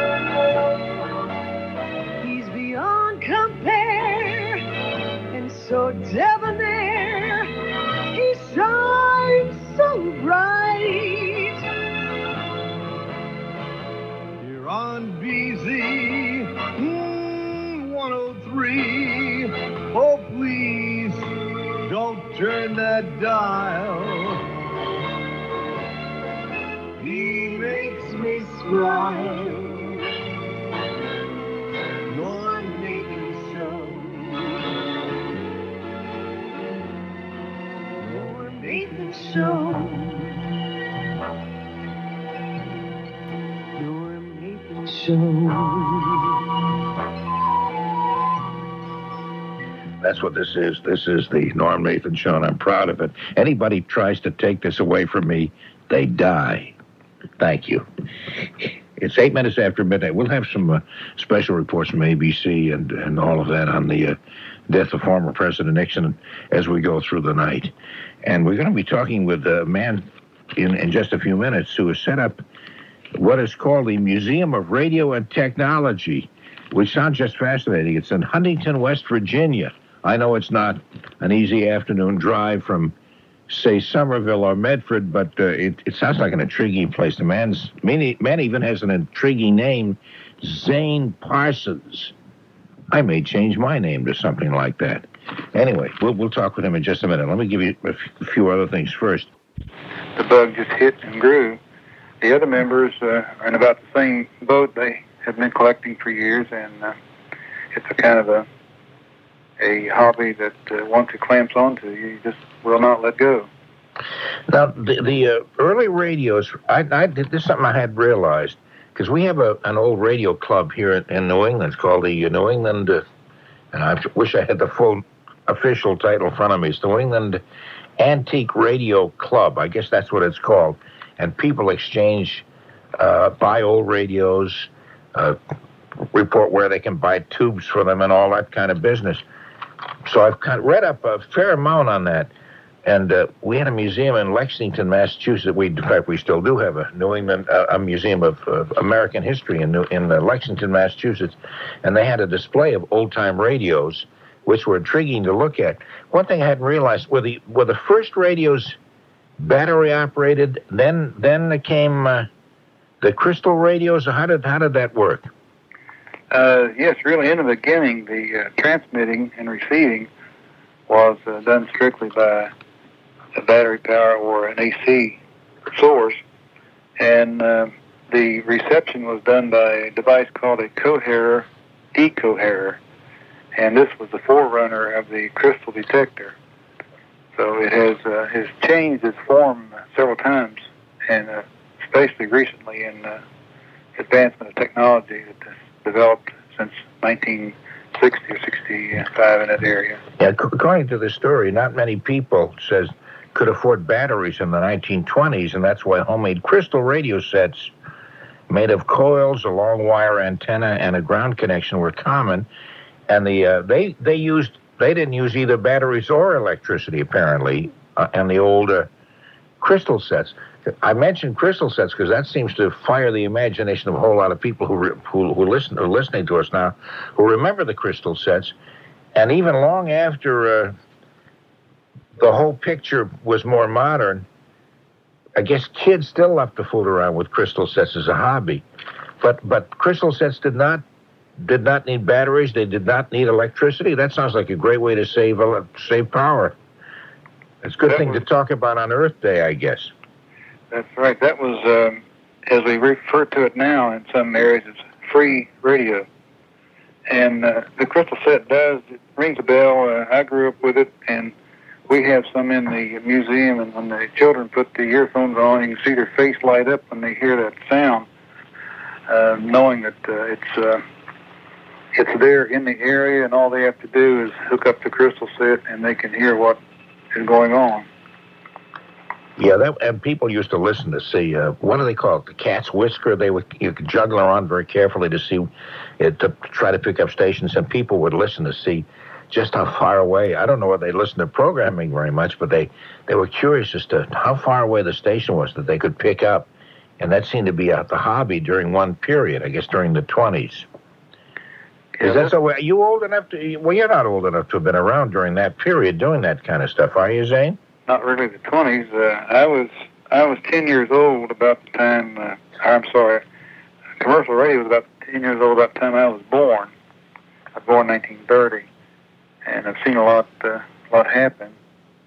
he's beyond compare, and so debonair, he shines turn that dial. He makes me smile. Norm Nathan Show. Norm Nathan Show. Norm Nathan Show. That's what this is. This is the Norm Nathan Show, and I'm proud of it. Anybody tries to take this away from me, they die. Thank you. It's 8 minutes after midnight. We'll have some special reports from ABC and all of that on the death of former President Nixon as we go through the night. And we're going to be talking with a man in just a few minutes who has set up what is called the Museum of Radio and Technology, which sounds just fascinating. It's in Huntington, West Virginia. I know it's not an easy afternoon drive from, say, Somerville or Medford, but it sounds like an intriguing place. The man even has an intriguing name, Zane Parsons. I may change my name to something like that. Anyway, we'll talk with him in just a minute. Let me give you a few other things first. The bug just hit and grew. The other members are in about the same boat. They have been collecting for years, and it's a kind of a hobby that once it clamps onto you, you just will not let go. Now, the early radios, this is something I had realized, because we have an old radio club here in New England. It's called the New England, and I wish I had the full official title in front of me. It's the New England Antique Radio Club. I guess that's what it's called. And people exchange, buy old radios, report where they can buy tubes for them and all that kind of business. So I've kind of read up a fair amount on that. And we had a museum in Lexington, Massachusetts. In fact, we still do have a New England, a museum of American history in Lexington, Massachusetts. And they had a display of old-time radios, which were intriguing to look at. One thing I hadn't realized, were the first radios battery operated, then came the crystal radios? How did that work? Yes, really in the beginning, the transmitting and receiving was done strictly by a battery power or an AC source, and the reception was done by a device called a coherer decoherer, and this was the forerunner of the crystal detector. So it has changed its form several times, and especially recently in advancement of technology that has developed since 1960 or 65 in that area. Yeah, according to the story, not many people could afford batteries in the 1920s, and that's why homemade crystal radio sets made of coils, a long wire antenna, and a ground connection were common. And they didn't use either batteries or electricity, apparently, and the old crystal sets. I mentioned crystal sets because that seems to fire the imagination of a whole lot of people who are listening to us now, who remember the crystal sets. And even long after the whole picture was more modern, I guess kids still love to fool around with crystal sets as a hobby. But crystal sets did not need batteries. They did not need electricity. That sounds like a great way to save power. It's a good thing to talk about on Earth Day, I guess. That's right. That was, as we refer to it now in some areas, it's free radio. And the crystal set it rings a bell. I grew up with it, and we have some in the museum, and when the children put the earphones on, you can see their face light up when they hear that sound, knowing that it's there in the area, and all they have to do is hook up the crystal set, and they can hear what is going on. Yeah, and people used to listen to see, what do they call it, the cat's whisker? You could juggle around very carefully to see, to try to pick up stations, and people would listen to see just how far away. I don't know whether they listened to programming very much, but they were curious as to how far away the station was that they could pick up, and that seemed to be the hobby during one period, I guess during the 20s. Is that so? Are you old enough to, well, you're not old enough to have been around during that period doing that kind of stuff, are you, Zane? Not really the 20s. I was 10 years old about the time, commercial radio was about 10 years old about the time I was born. I was born in 1930, and I've seen a lot happen.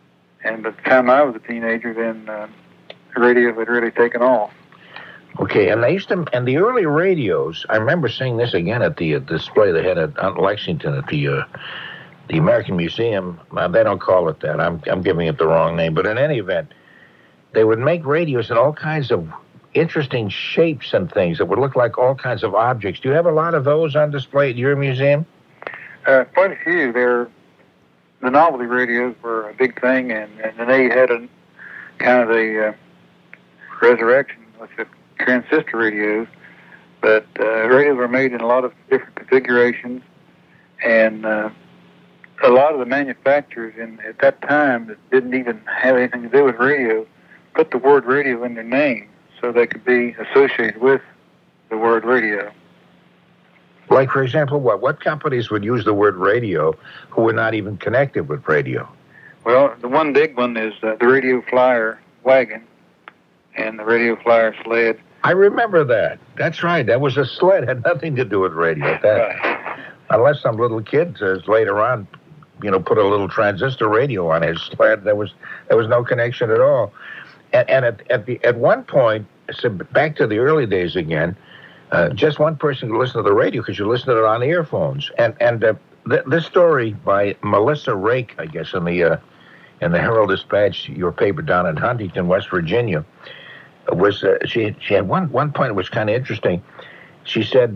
And by the time I was a teenager, then radio had really taken off. Okay, and the early radios, I remember seeing this again at the display they had at Lexington at the American Museum. They don't call it that. I'm giving it the wrong name. But in any event, they would make radios in all kinds of interesting shapes and things that would look like all kinds of objects. Do you have a lot of those on display at your museum? Quite a few. The novelty radios were a big thing, and they had a kind of a resurrection with the transistor radios. But radios were made in a lot of different configurations, and a lot of the manufacturers at that time that didn't even have anything to do with radio put the word radio in their name so they could be associated with the word radio. Like, for example, what companies would use the word radio who were not even connected with radio? Well, the one big one is the Radio Flyer wagon and the Radio Flyer sled. I remember that. That's right. That was a sled. Had nothing to do with radio. Right. Unless some little kid later on, put a little transistor radio on his sled. There was no connection at all. And at one point, so back to the early days again, just one person could listen to the radio because you listened to it on earphones. And this story by Melissa Rake, I guess, in the Herald Dispatch, your paper down in Huntington, West Virginia, was she had one point that was kind of interesting. She said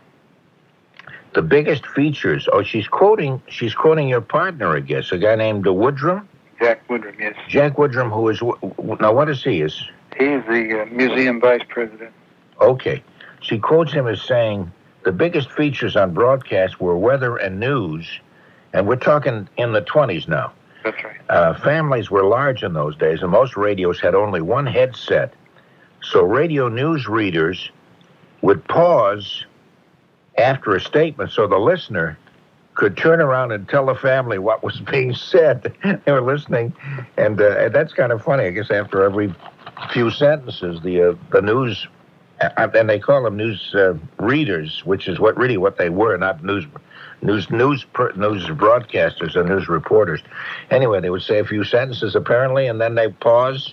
the biggest features. Oh, she's quoting your partner, I guess, a guy named Woodrum. Jack Woodrum, yes. Jack Woodrum, who is now what is he? He's the museum vice president. Okay. She quotes him as saying, the biggest features on broadcast were weather and news, and we're talking in the 20s now. That's right. Families were large in those days, and most radios had only one headset. So radio news readers would pause after a statement so the listener could turn around and tell the family what was being said. They were listening, and that's kind of funny. I guess after every few sentences, the news... And they call them news readers, which is what they were, not news broadcasters and news reporters. Anyway, they would say a few sentences apparently, and then they pause.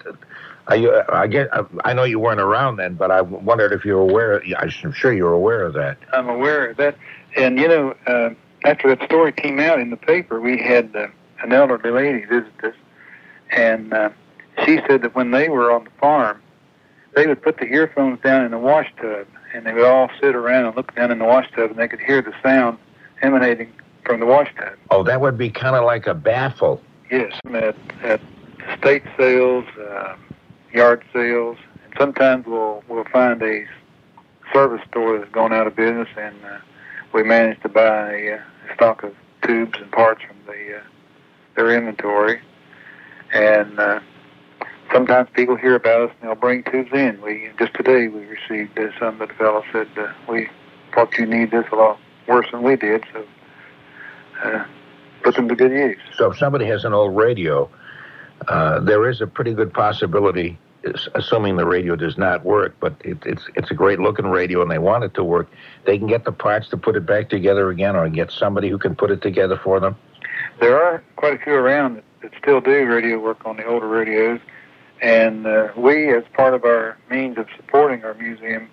I know you weren't around then, but I wondered if you were aware. I'm sure you're aware of that. I'm aware of that, and after that story came out in the paper, we had an elderly lady visit us, and she said that when they were on the farm, they would put the earphones down in the wash tub, and they would all sit around and look down in the wash tub, and they could hear the sound emanating from the wash tub. Oh, that would be kind of like a baffle. Yes, at estate sales, yard sales, and sometimes we'll find a service store that's gone out of business, and we managed to buy a stock of tubes and parts from their inventory, and sometimes people hear about us and they'll bring tubes in. Just today we received some that the fellow said, we thought you need this a lot worse than we did, so put them to good use. So if somebody has an old radio, there is a pretty good possibility, assuming the radio does not work, but it's a great looking radio and they want it to work, they can get the parts to put it back together again or get somebody who can put it together for them? There are quite a few around that still do radio work on the older radios. And we, as part of our means of supporting our museum,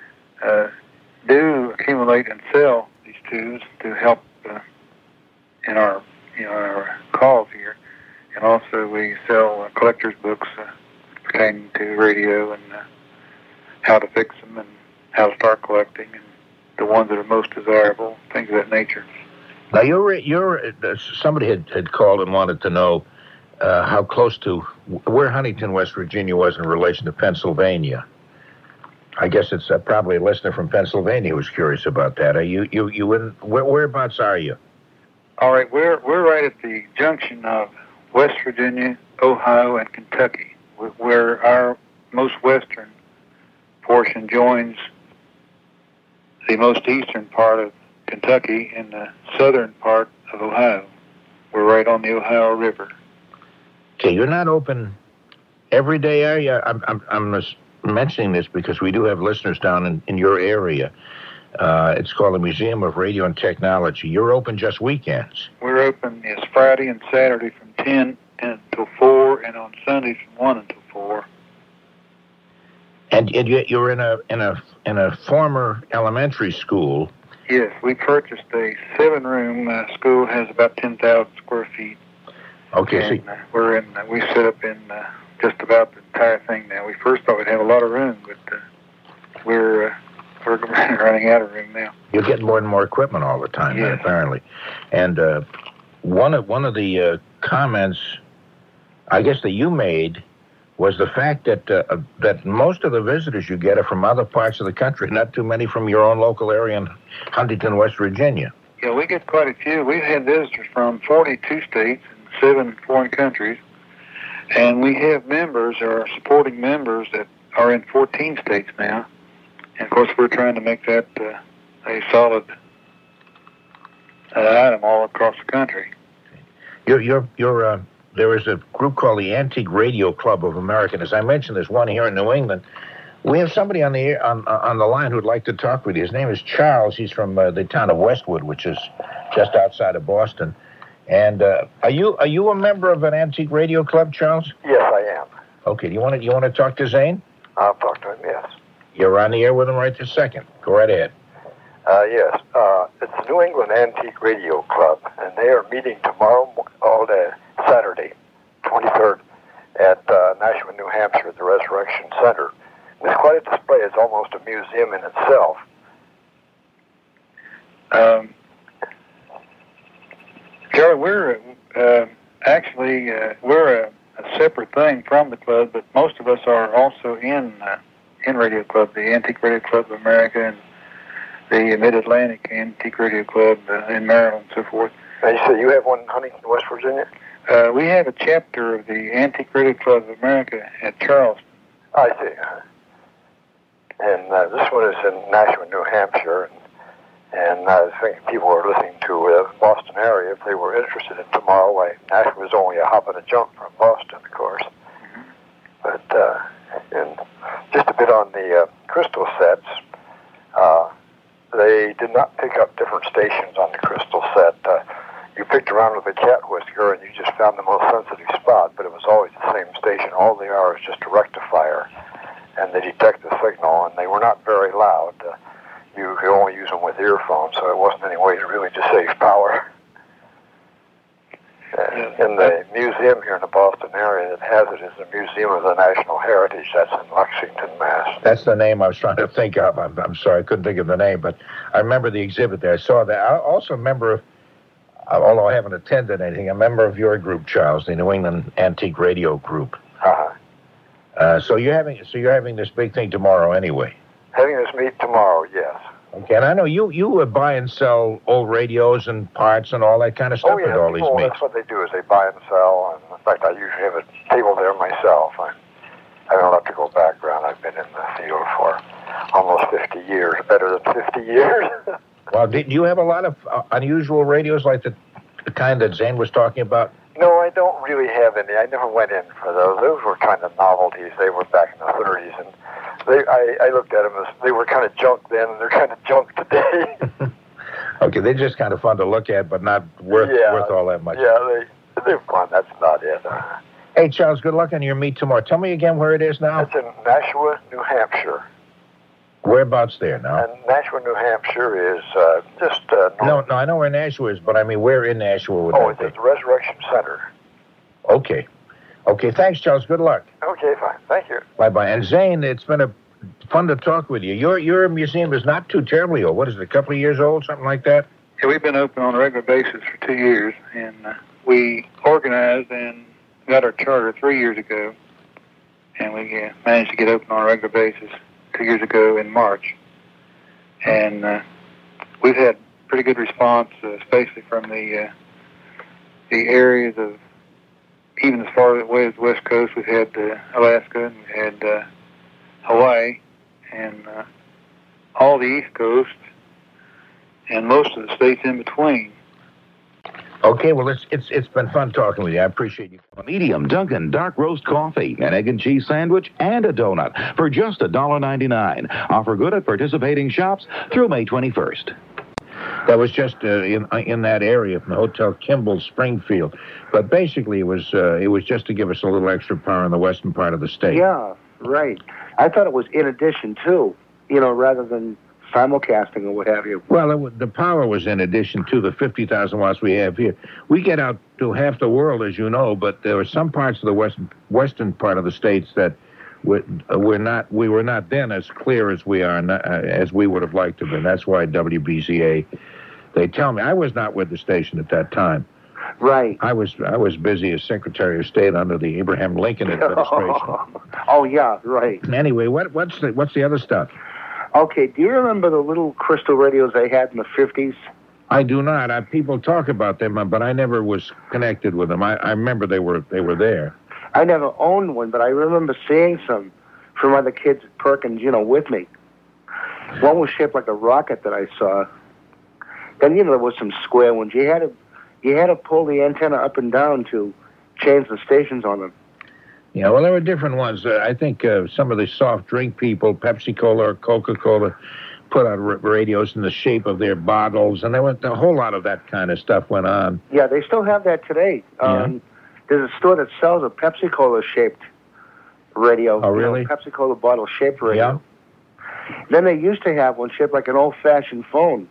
do accumulate and sell these tubes to help in our cause here. And also we sell collector's books pertaining to radio and how to fix them and how to start collecting and the ones that are most desirable, things of that nature. Now, somebody had called and wanted to know how close to where Huntington, West Virginia was in relation to Pennsylvania. I guess it's probably a listener from Pennsylvania who's curious about that. Are you in, whereabouts are you? All right, we're right at the junction of West Virginia, Ohio, and Kentucky, where our most western portion joins the most eastern part of Kentucky and the southern part of Ohio. We're right on the Ohio River. Okay, you're not open every day, are you? I'm just mentioning this because we do have listeners down in your area. It's called the Museum of Radio and Technology. You're open just weekends. We're open, yes, Friday and Saturday from 10 until 4, and on Sundays from 1 until 4. And you're in a former elementary school. Yes, we purchased a 7-room school. Has about 10,000 square feet. Okay, And, we set up in just about the entire thing now. We first thought we'd have a lot of room, but we're running out of room now. You're getting more and more equipment all the time, yes. Apparently. And one of the comments, I guess, that you made was the fact that that most of the visitors you get are from other parts of the country, not too many from your own local area in Huntington, West Virginia. Yeah, we get quite a few. We've had visitors from 42 states and 7 foreign countries, and we have members or supporting members that are in 14 states now. And of course, we're trying to make that a solid item all across the country. There is a group called the Antique Radio Club of America. As I mentioned, there's one here in New England. We have somebody on the line who'd like to talk with you. His name is Charles. He's from the town of Westwood, which is just outside of Boston. And are you a member of an Antique Radio Club, Charles? Yes, I am. Okay. Do you want to talk to Zane? I'll talk to him. Yes. You're on the air with him right this second. Go right ahead. Yes. It's the New England Antique Radio Club, and they are meeting tomorrow all day, Saturday, 23rd, at Nashua, New Hampshire, at the Resurrection Center. And it's quite a display. It's almost a museum in itself. Charlie, we're actually we're a separate thing from the club, but most of us are also in Radio Club, the Antique Radio Club of America, and the Mid-Atlantic Antique Radio Club in Maryland and so forth. And you said you have one in Huntington, West Virginia? We have a chapter of the Antique Radio Club of America at Charleston. I see. And this one is in Nashua, New Hampshire. And I was thinking people were listening to the Boston area, if they were interested in tomorrow. Nashua is only a hop and a jump from Boston, of course. Mm-hmm. But and just a bit on the crystal sets. They did not pick up different stations on the crystal set. You picked around with a cat whisker and you just found the most sensitive spot, but it was always the same station. All they are is just a rectifier, and they detect the signal, and they were not very loud. You could only use them with earphones, so it wasn't any way to really just save power. In the museum here in the Boston area that has it is the Museum of the National Heritage. That's in Lexington, Mass. That's the name I was trying to think of. I'm sorry, I couldn't think of the name, but I remember the exhibit there. I saw that. I also remember, although I haven't attended anything, I'm a member of your group, Charles, the New England Antique Radio Group. So you're having this big thing tomorrow anyway. Having this meet tomorrow, yes. Okay, and I know you buy and sell old radios and parts and all that kind of stuff at all these meets. That's what they do, is they buy and sell. And in fact, I usually have a table there myself. I don't have to go background. I've been in the field for almost 50 years, better than 50 years. Well, do you have a lot of unusual radios like the kind that Zane was talking about? No, I don't really have any. I never went in for those. Those were kind of novelties. They were back in the 30s, and I looked at them as they were kind of junk then, and they're kind of junk today. Okay, they're just kind of fun to look at, but not worth all that much. Yeah, they're fun. That's not it. Hey, Charles, good luck on your meet tomorrow. Tell me again where it is now. It's in Nashua, New Hampshire. Whereabouts there now? And Nashua, New Hampshire is just north. No, I know where Nashua is, but I mean, where in Nashua would that be? It's at the Resurrection Center. Okay. Okay, thanks, Charles. Good luck. Okay, fine. Thank you. Bye-bye. And Zane, it's been fun to talk with you. Your museum is not too terribly old. What is it, a couple of years old, something like that? Yeah, we've been open on a regular basis for 2 years, and we organized and got our charter 3 years ago, and we managed to get open on a regular basis 2 years ago in March. And we've had pretty good response, especially from the areas of, even as far away as the West Coast. We've had Alaska, and we've had Hawaii, and all the East Coast, and most of the states in between. Okay, well, it's been fun talking with you. I appreciate you. A medium Dunkin' dark roast coffee, an egg and cheese sandwich, and a donut for just $1.99. Offer good at participating shops through May 21st. That was just in that area from the Hotel Kimball, Springfield. But basically, it was just to give us a little extra power in the western part of the state. Yeah, right. I thought it was in addition to, rather than simulcasting or what have you. Well, the power was in addition to the 50,000 watts we have here. We get out to half the world, as you know, but there were some parts of the western part of the states that we were not then as clear as we are as we would have liked to have been. That's why WBZA. They tell me I was not with the station at that time. Right. I was busy as Secretary of State under the Abraham Lincoln administration. Oh yeah, right. Anyway, what's the other stuff? Okay, do you remember the little crystal radios they had in the 50s? I do not. People talk about them, but I never was connected with them. I remember they were there. I never owned one, but I remember seeing some from other kids at Perkins, with me. One was shaped like a rocket that I saw. Then, there was some square ones. You had to pull the antenna up and down to change the stations on them. Yeah, well, there were different ones. I think some of the soft drink people, Pepsi-Cola or Coca-Cola, put out radios in the shape of their bottles, and a whole lot of that kind of stuff went on. Yeah, they still have that today. There's a store that sells a Pepsi-Cola shaped radio. Oh, really? Pepsi-Cola bottle shaped radio. Yeah. Then they used to have one shaped like an old-fashioned phone.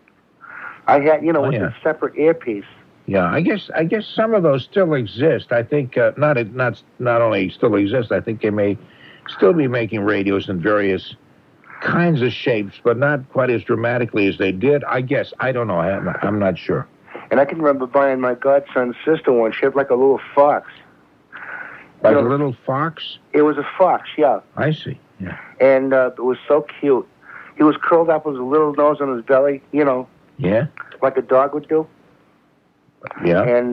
I had, with a separate earpiece. Yeah, I guess some of those still exist. I think not only still exist. I think they may still be making radios in various kinds of shapes, but not quite as dramatically as they did. I guess I don't know. I'm not sure. And I can remember buying my godson's sister one shaped like a little fox. Like a little fox? It was a fox, yeah. I see. Yeah. And it was so cute. He was curled up with a little nose on his belly, Yeah. Like a dog would do. Yeah. And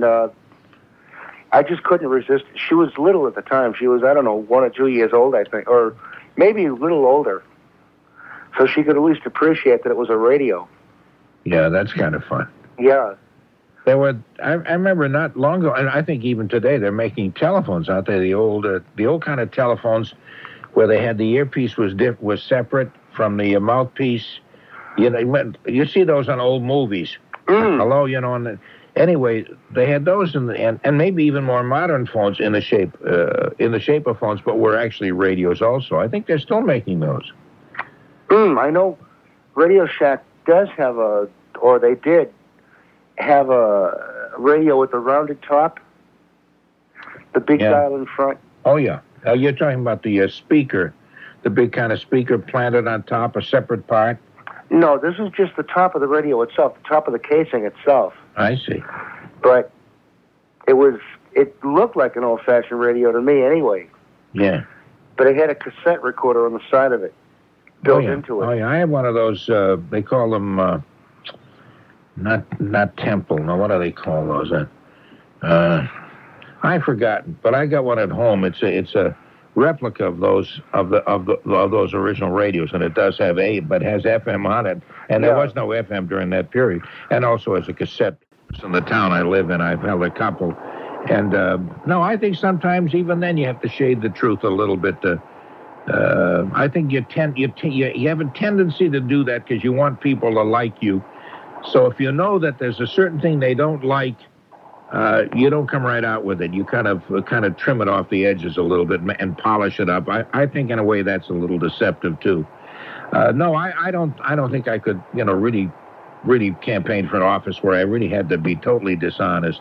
I just couldn't resist. She was little at the time. She was, 1 or 2 years old, I think, or maybe a little older. So she could at least appreciate that it was a radio. Yeah, that's kind of fun. Yeah. There were. I remember not long ago, and I think even today they're making telephones out there. The old kind of telephones, where they had the earpiece was separate from the mouthpiece. You see those on old movies. Hello, and anyway, they had those and maybe even more modern phones in the shape of phones, but were actually radios also. I think they're still making those. I know Radio Shack does have they did have a radio with a rounded top, the big dial in front. Oh yeah, you're talking about the speaker, the big kind of speaker planted on top, a separate part. No, this is just the top of the radio itself, the top of the casing itself. I see. But it looked like an old-fashioned radio to me anyway. Yeah. But it had a cassette recorder on the side of it, built into it. Oh, yeah, I have one of those, they call them, not Temple, no, what do they call those? I've forgotten, but I got one at home. It's a replica of those of those original radios, and it does have but has FM on it, and there was no FM during that period. And also as a cassette in the town I live in, I've held a couple. And no, I think sometimes even then you have to shade the truth a little bit. I think you have a tendency to do that because you want people to like you. So if you know that there's a certain thing they don't like, you don't come right out with it. You kind of trim it off the edges a little bit and polish it up. I think in a way that's a little deceptive too. No, I don't think I could really campaign for an office where I really had to be totally dishonest.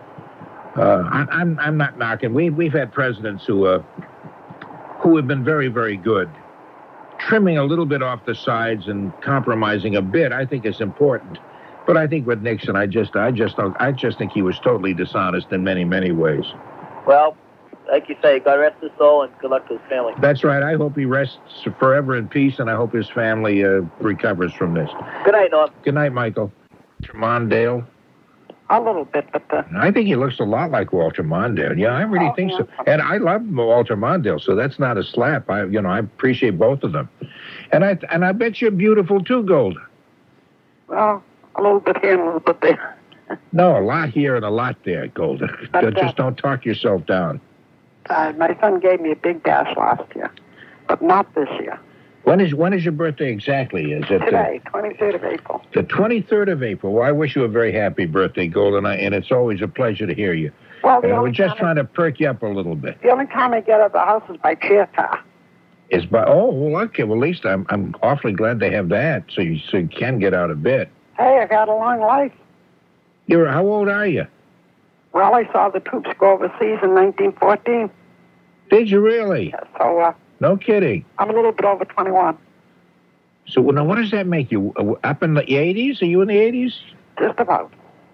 I'm not knocking. We've had presidents who have been very, very good. Trimming a little bit off the sides and compromising a bit, I think, is important. But I think with Nixon, I just think he was totally dishonest in many, many ways. Well, like you say, God rest his soul and good luck to his family. That's right. I hope he rests forever in peace, and I hope his family recovers from this. Good night, Norm. Good night, Michael. Walter Mondale. A little bit, but... I think he looks a lot like Walter Mondale. Yeah, I really think so. And I love Walter Mondale, so that's not a slap. I appreciate both of them. And I bet you're beautiful too, Golda. Well, a little bit here and a little bit there. No, a lot here and a lot there, Golda. But, just don't talk yourself down. My son gave me a big dash last year, but not this year. When is your birthday exactly? Is it Today, 23rd of April. the 23rd of April? Well, I wish you a very happy birthday, Golden, and it's always a pleasure to hear you. Well, And we're just trying to perk you up a little bit. The only time I get out of the house is by chair car. Is by okay. Well, at least I'm awfully glad they have that, so you can get out a bit. Hey, I've had a long life. How old are you? Well, I saw the troops go overseas in 1914. Did you really? Yeah, so, no kidding. I'm a little bit over 21. So now, what does that make you? Up in the 80s? Are you in the 80s? Just about.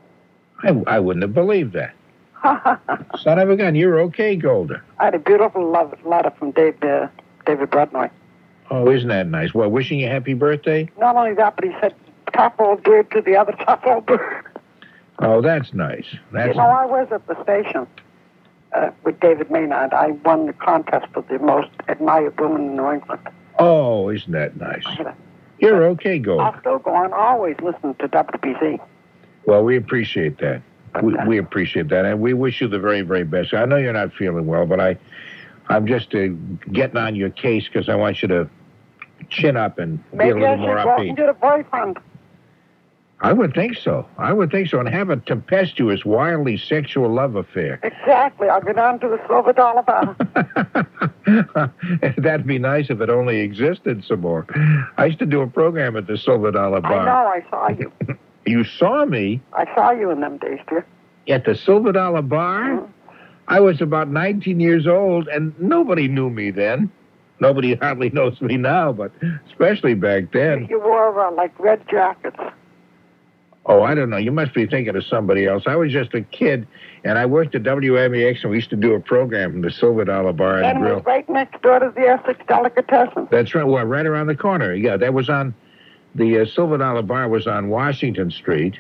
I wouldn't have believed that. Son of a gun, you're okay, Golden. I had a beautiful letter from David Bradnoy. Oh, isn't that nice? Well, wishing you happy birthday? Not only that, but he said, tough old bird to the other tough old bird. Oh, that's nice. You know, I was at the station with David Maynard. I won the contest for the most admired woman in New England. Oh, isn't that nice? You're okay, Golden. I'll still go on, always listen to WBZ. Well, we appreciate that. We appreciate that, and we wish you the very, very best. I know you're not feeling well, but I'm just getting on your case because I want you to chin up and be a little more upbeat. Maybe I should go and get a boyfriend. I would think so. And have a tempestuous, wildly sexual love affair. Exactly. I'll go down to the Silver Dollar Bar. That'd be nice if it only existed some more. I used to do a program at the Silver Dollar Bar. I know. I saw you. You saw me? I saw you in them days, dear. At the Silver Dollar Bar? Mm-hmm. I was about 19 years old, and nobody knew me then. Nobody hardly knows me now, but especially back then. You wore, like, red jackets. Oh, I don't know. You must be thinking of somebody else. I was just a kid, and I worked at WMEX, and we used to do a program from the Silver Dollar Bar and Grill. And it was right next door to the Essex Delicatessen. That's right. Well, right around the corner. Yeah, that was on... The Silver Dollar Bar was on Washington Street,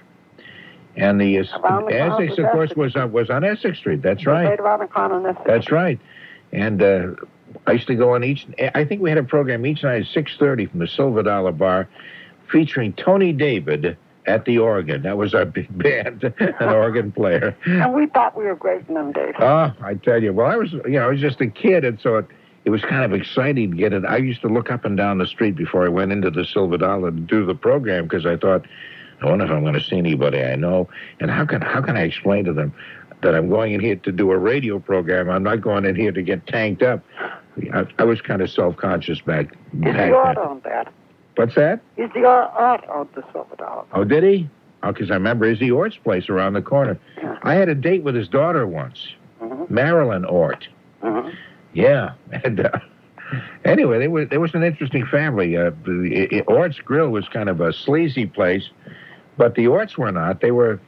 and the Essex, of course, was on Essex Street. That's right. Right around the corner on Essex. That's right. And I used to go on I think we had a program each night at 6:30 from the Silver Dollar Bar featuring Tony David at the organ. That was our big band, an organ player. And we thought we were great in them days. Oh, I tell you. Well, I was just a kid, and so it was kind of exciting to get it. I used to look up and down the street before I went into the Silver Dollar to do the program because I thought, I wonder if I'm going to see anybody I know. And how can I explain to them that I'm going in here to do a radio program? I'm not going in here to get tanked up. I was kind of self-conscious back then. Izzy Ort owned that. What's that? Izzy Ort owned the Silver Dollar. Oh, did he? Oh, because I remember Izzy Ort's place around the corner. Yeah. I had a date with his daughter once, Marilyn Ort. Mm-hmm. Yeah, and anyway, there was an interesting family. Ort's Grill was kind of a sleazy place, but the Orts were not. They were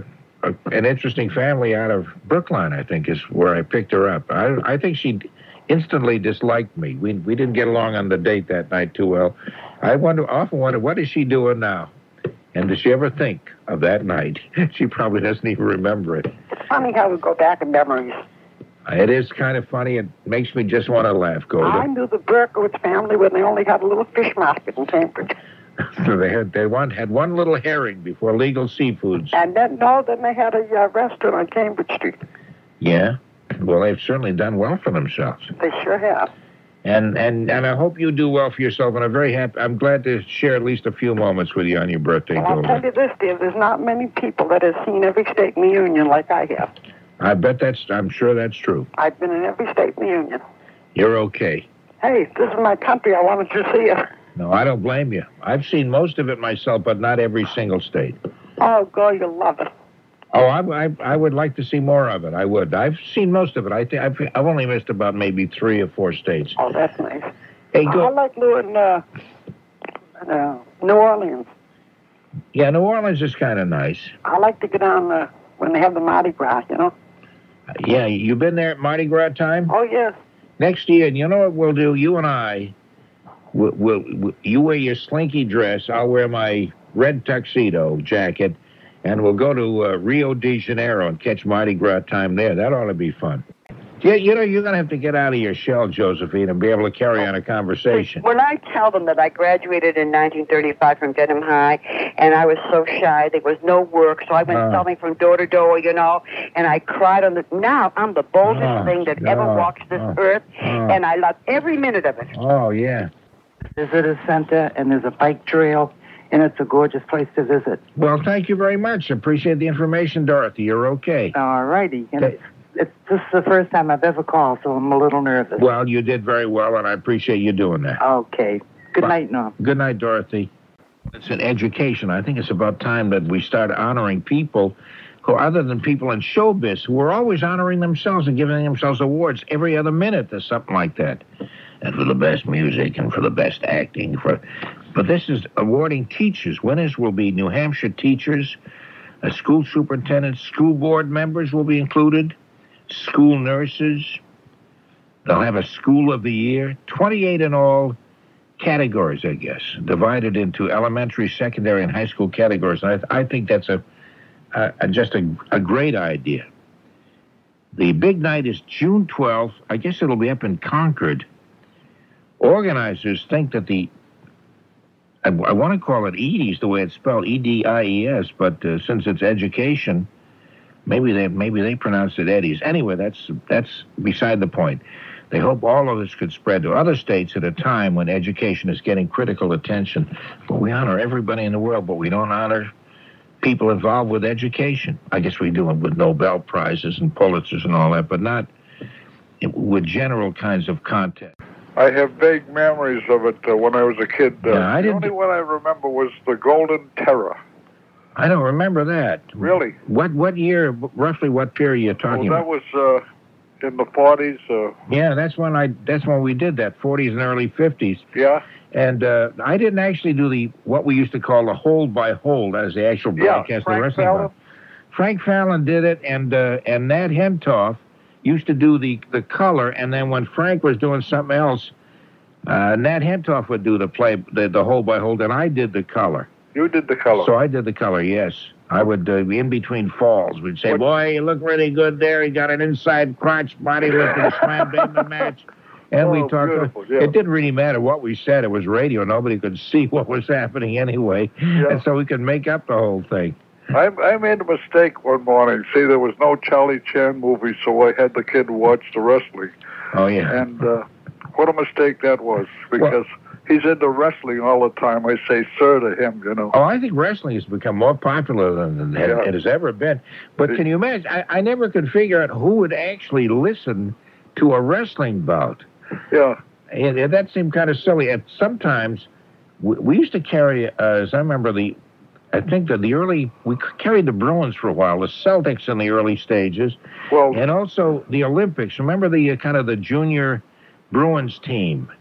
an interesting family out of Brookline, I think, is where I picked her up. I think she instantly disliked me. We didn't get along on the date that night too well. I often wonder, what is she doing now? And does she ever think of that night? She probably doesn't even remember it. It's funny how we go back in memories. It is kind of funny. It makes me just want to laugh, Golden. I knew the Berkowitz family when they only had a little fish market in Cambridge. So they had one little herring before Legal Seafoods. And then they had a restaurant on Cambridge Street. Yeah? Well, they've certainly done well for themselves. They sure have. And I hope you do well for yourself, and I'm glad to share at least a few moments with you on your birthday, Well, Golden. I'll tell you this, dear, there's not many people that have seen every state in the Union like I have. I'm sure that's true. I've been in every state in the Union. You're okay. Hey, this is my country. I wanted to see it. No, I don't blame you. I've seen most of it myself, but not every single state. Oh, go, you'll love it. Oh, I would like to see more of it. I would. I've seen most of it. I think I've only missed about maybe 3 or 4 states. Oh, that's nice. Hey, I like New Orleans. Yeah, New Orleans is kind of nice. I like to go down when they have the Mardi Gras, you know. Yeah, you been there at Mardi Gras time? Oh, yes. Next year, and you know what we'll do? You and I, you wear your slinky dress, I'll wear my red tuxedo jacket, and we'll go to Rio de Janeiro and catch Mardi Gras time there. That ought to be fun. Yeah, you know, you're going to have to get out of your shell, Josephine, and be able to carry on a conversation. When I tell them that I graduated in 1935 from Dedham High, and I was so shy, there was no work, so I went selling from door to door, you know, and I cried on the... Now, I'm the boldest thing that ever walks this earth, and I love every minute of it. Oh, yeah. visitor center, and there's a bike trail, and it's a gorgeous place to visit. Well, thank you very much. Appreciate the information, Dorothy. You're okay. All righty. And this is the first time I've ever called, so I'm a little nervous. Well, you did very well, and I appreciate you doing that. Okay. Good night, Norm. Good night, Dorothy. It's an education. I think it's about time that we start honoring people who, other than people in showbiz, who are always honoring themselves and giving themselves awards every other minute. There's something like that. And for the best music and for the best acting. But this is awarding teachers. Winners will be New Hampshire teachers, school superintendents, school board members will be included, school nurses. They'll have a school of the year, 28 in all categories, I guess, divided into elementary, secondary, and high school categories. And I think that's just a great idea. The big night is June 12th. I guess it'll be up in Concord. Organizers think that I want to call it EDIES, the way it's spelled, EDIES, but since it's education, maybe they pronounce it Eddies. Anyway, that's beside the point. They hope all of this could spread to other states at a time when education is getting critical attention. But we honor everybody in the world, but we don't honor people involved with education. I guess we do it with Nobel Prizes and Pulitzers and all that, but not with general kinds of content. I have vague memories of it when I was a kid. The only one I remember was the Golden Terror. I don't remember that. Really? What year, roughly what period are you talking about? That was in the 40s. Yeah, that's when we did that, 40s and early 50s. Yeah. And I didn't actually do what we used to call the hold by hold as the actual broadcast of wrestling. Fallon? Frank Fallon did it, and Nat Hentoff used to do the color, and then when Frank was doing something else, Nat Hentoff would do the hold by hold, and I did the color. You did the color. So I did the color, yes. I would, in between falls, we'd say, boy, you look really good there. He got an inside crotch body lift and slammed in the match. And we talked. Yeah. It didn't really matter what we said. It was radio. Nobody could see what was happening anyway. Yeah. And so we could make up the whole thing. I made a mistake one morning. See, there was no Charlie Chan movie, so I had the kid watch the wrestling. Oh, yeah. And what a mistake that was, because he's into wrestling all the time. I say sir to him, you know. Oh, I think wrestling has become more popular than it has ever been. But can you imagine? I never could figure out who would actually listen to a wrestling bout. Yeah. And that seemed kind of silly. And sometimes we used to carry, as I remember, I think that we carried the Bruins for a while, the Celtics in the early stages, and also the Olympics. Remember the kind of the junior Bruins team?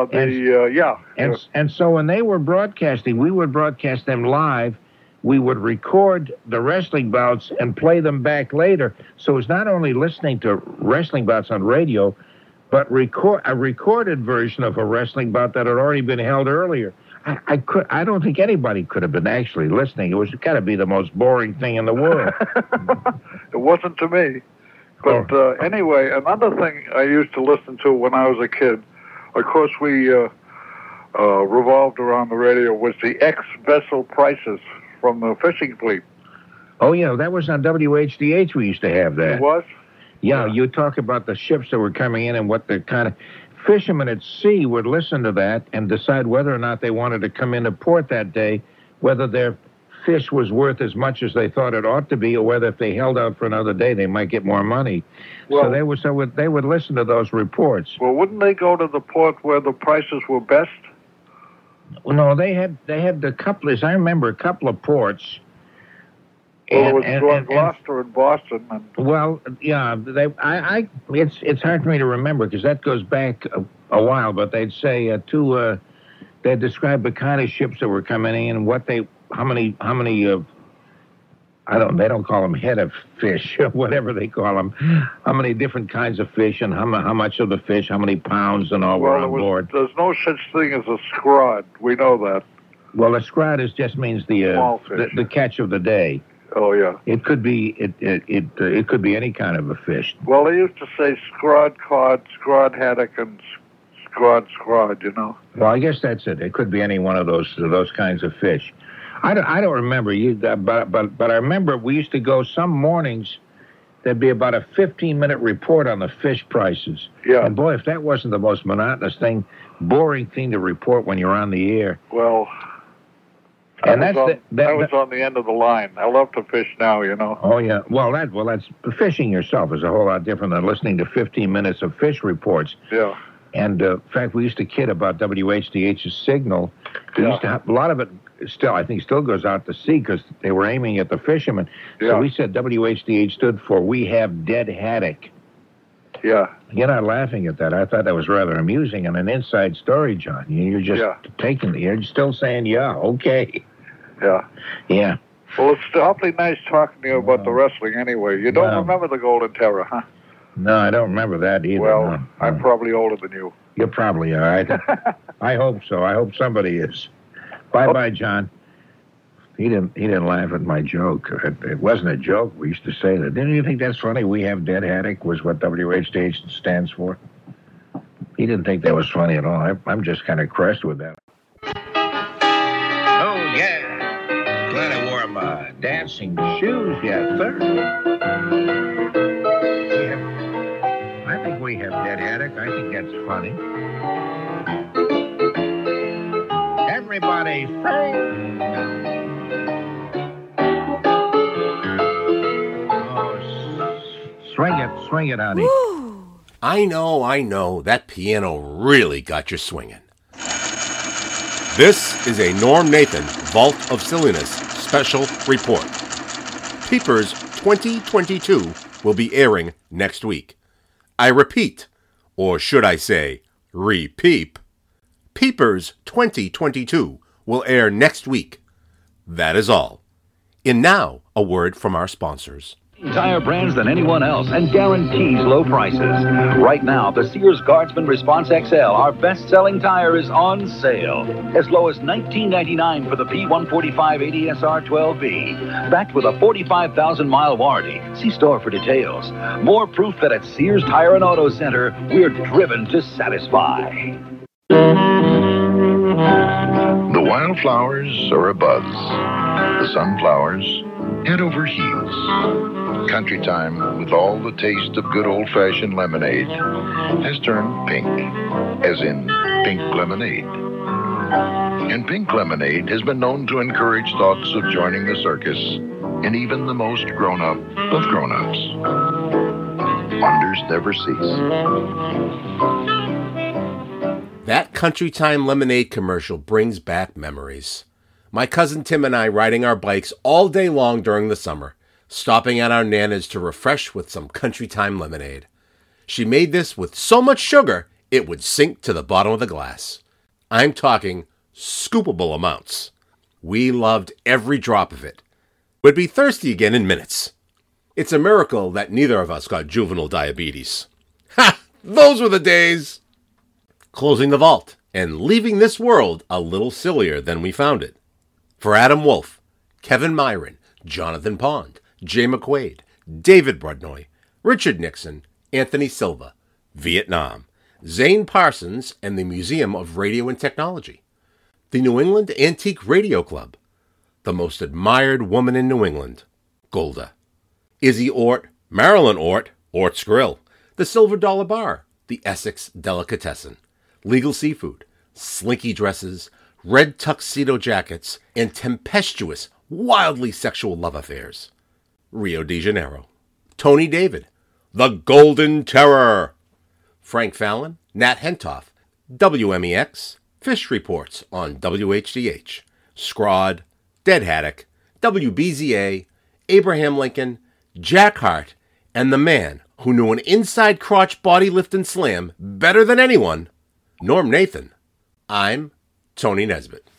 And so when they were broadcasting, we would broadcast them live. We would record the wrestling bouts and play them back later. So it's not only listening to wrestling bouts on radio, but a recorded version of a wrestling bout that had already been held earlier. I don't think anybody could have been actually listening. It was got to be the most boring thing in the world. It wasn't to me. But anyway, another thing I used to listen to when I was a kid, of course we revolved around the radio, was the ex-vessel prices from the fishing fleet. Oh, yeah, that was on WHDH we used to have that. It was? Yeah, you talk about the ships that were coming in and what the kind of... Fishermen at sea would listen to that and decide whether or not they wanted to come into port that day, whether their fish was worth as much as they thought it ought to be, or whether if they held out for another day, they might get more money. Well, so they would listen to those reports. Well, wouldn't they go to the port where the prices were best? Well, no, they had a couple, as I remember, a couple of ports. Well, it was Gloucester and Boston. Well, yeah, it's hard for me to remember because that goes back a while. But they'd say they'd describe the kind of ships that were coming in and how many they don't call them head of fish, whatever they call them. How many different kinds of fish and how much of the fish, how many pounds and all were on board. There's no such thing as a scrod. We know that. Well, a scrod just means the catch of the day. Oh, yeah. It could be it could be any kind of a fish. Well, they used to say scrod cod, scrod haddock, and scrod, you know. Well, I guess that's it. It could be any one of those kinds of fish. I don't remember but I remember we used to go some mornings. There'd be about a 15-minute report on the fish prices. Yeah. And boy, if that wasn't the most monotonous thing, boring thing to report when you're on the air. Well, And I was on the end of the line. I love to fish now, you know. Oh yeah, that's fishing yourself is a whole lot different than listening to 15 minutes of fish reports. Yeah. And in fact, we used to kid about WHDH's signal. We used to have a lot of it. I think still goes out to sea because they were aiming at the fishermen. Yeah. So we said WHDH stood for We Have Dead Haddock. Yeah. You're not laughing at that. I thought that was rather amusing and an inside story, John. You're just you're still saying, yeah, okay. Yeah. Yeah. Well, it's awfully nice talking to you about the wrestling anyway. You don't remember the Golden Terror, huh? No, I don't remember that either. Well, no. I'm probably older than you. You probably are. I hope so. I hope somebody is. Bye-bye, John. He didn't laugh at my joke. It wasn't a joke. We used to say that. Didn't you think that's funny? We Have Dead Haddock was what WHDH stands for. He didn't think that was funny at all. I'm just kind of crushed with that. Oh, yeah. Glad I wore my dancing shoes, yeah, sir. I think We Have Dead Haddock. I think that's funny. Everybody sing. Swing it, honey. I know. That piano really got you swinging. This is a Norm Nathan Vault of Silliness special report. Peepers 2022 will be airing next week. I repeat, or should I say, repeep. Peepers 2022 will air next week. That is all. And now, a word from our sponsors. Tire brands than anyone else and guarantees low prices. Right now, the Sears Guardsman Response XL, our best-selling tire, is on sale. As low as $19.99 for the P145 ADSR 12B. Backed with a 45,000-mile warranty. See store for details. More proof that at Sears Tire and Auto Center, we're driven to satisfy. The wildflowers are abuzz. The sunflowers head over heels. Country time, with all the taste of good old-fashioned lemonade, has turned pink, as in pink lemonade. And pink lemonade has been known to encourage thoughts of joining the circus in even the most grown-up of grown-ups. Wonders never cease. That Country Time Lemonade commercial brings back memories. My cousin Tim and I riding our bikes all day long during the summer, stopping at our Nana's to refresh with some Country Time lemonade. She made this with so much sugar, it would sink to the bottom of the glass. I'm talking scoopable amounts. We loved every drop of it. We'd be thirsty again in minutes. It's a miracle that neither of us got juvenile diabetes. Ha! Those were the days! Closing the vault and leaving this world a little sillier than we found it. For Adam Wolf, Kevin Myron, Jonathan Pond, Jay McQuaid, David Brudnoy, Richard Nixon, Anthony Silva, Vietnam, Zane Parsons and the Museum of Radio and Technology, the New England Antique Radio Club, the most admired woman in New England, Golda, Izzy Ort, Marilyn Ort, Ort's Grill, the Silver Dollar Bar, the Essex Delicatessen, Legal Seafood, Slinky Dresses, red tuxedo jackets, and tempestuous, wildly sexual love affairs. Rio de Janeiro. Tony David, the Golden Terror. Frank Fallon, Nat Hentoff, WMEX, Fish Reports on WHDH, Scrod, Dead Haddock, WBZA, Abraham Lincoln, Jack Hart, and the man who knew an inside crotch body lift and slam better than anyone, Norm Nathan. I'm Tony Nesbitt.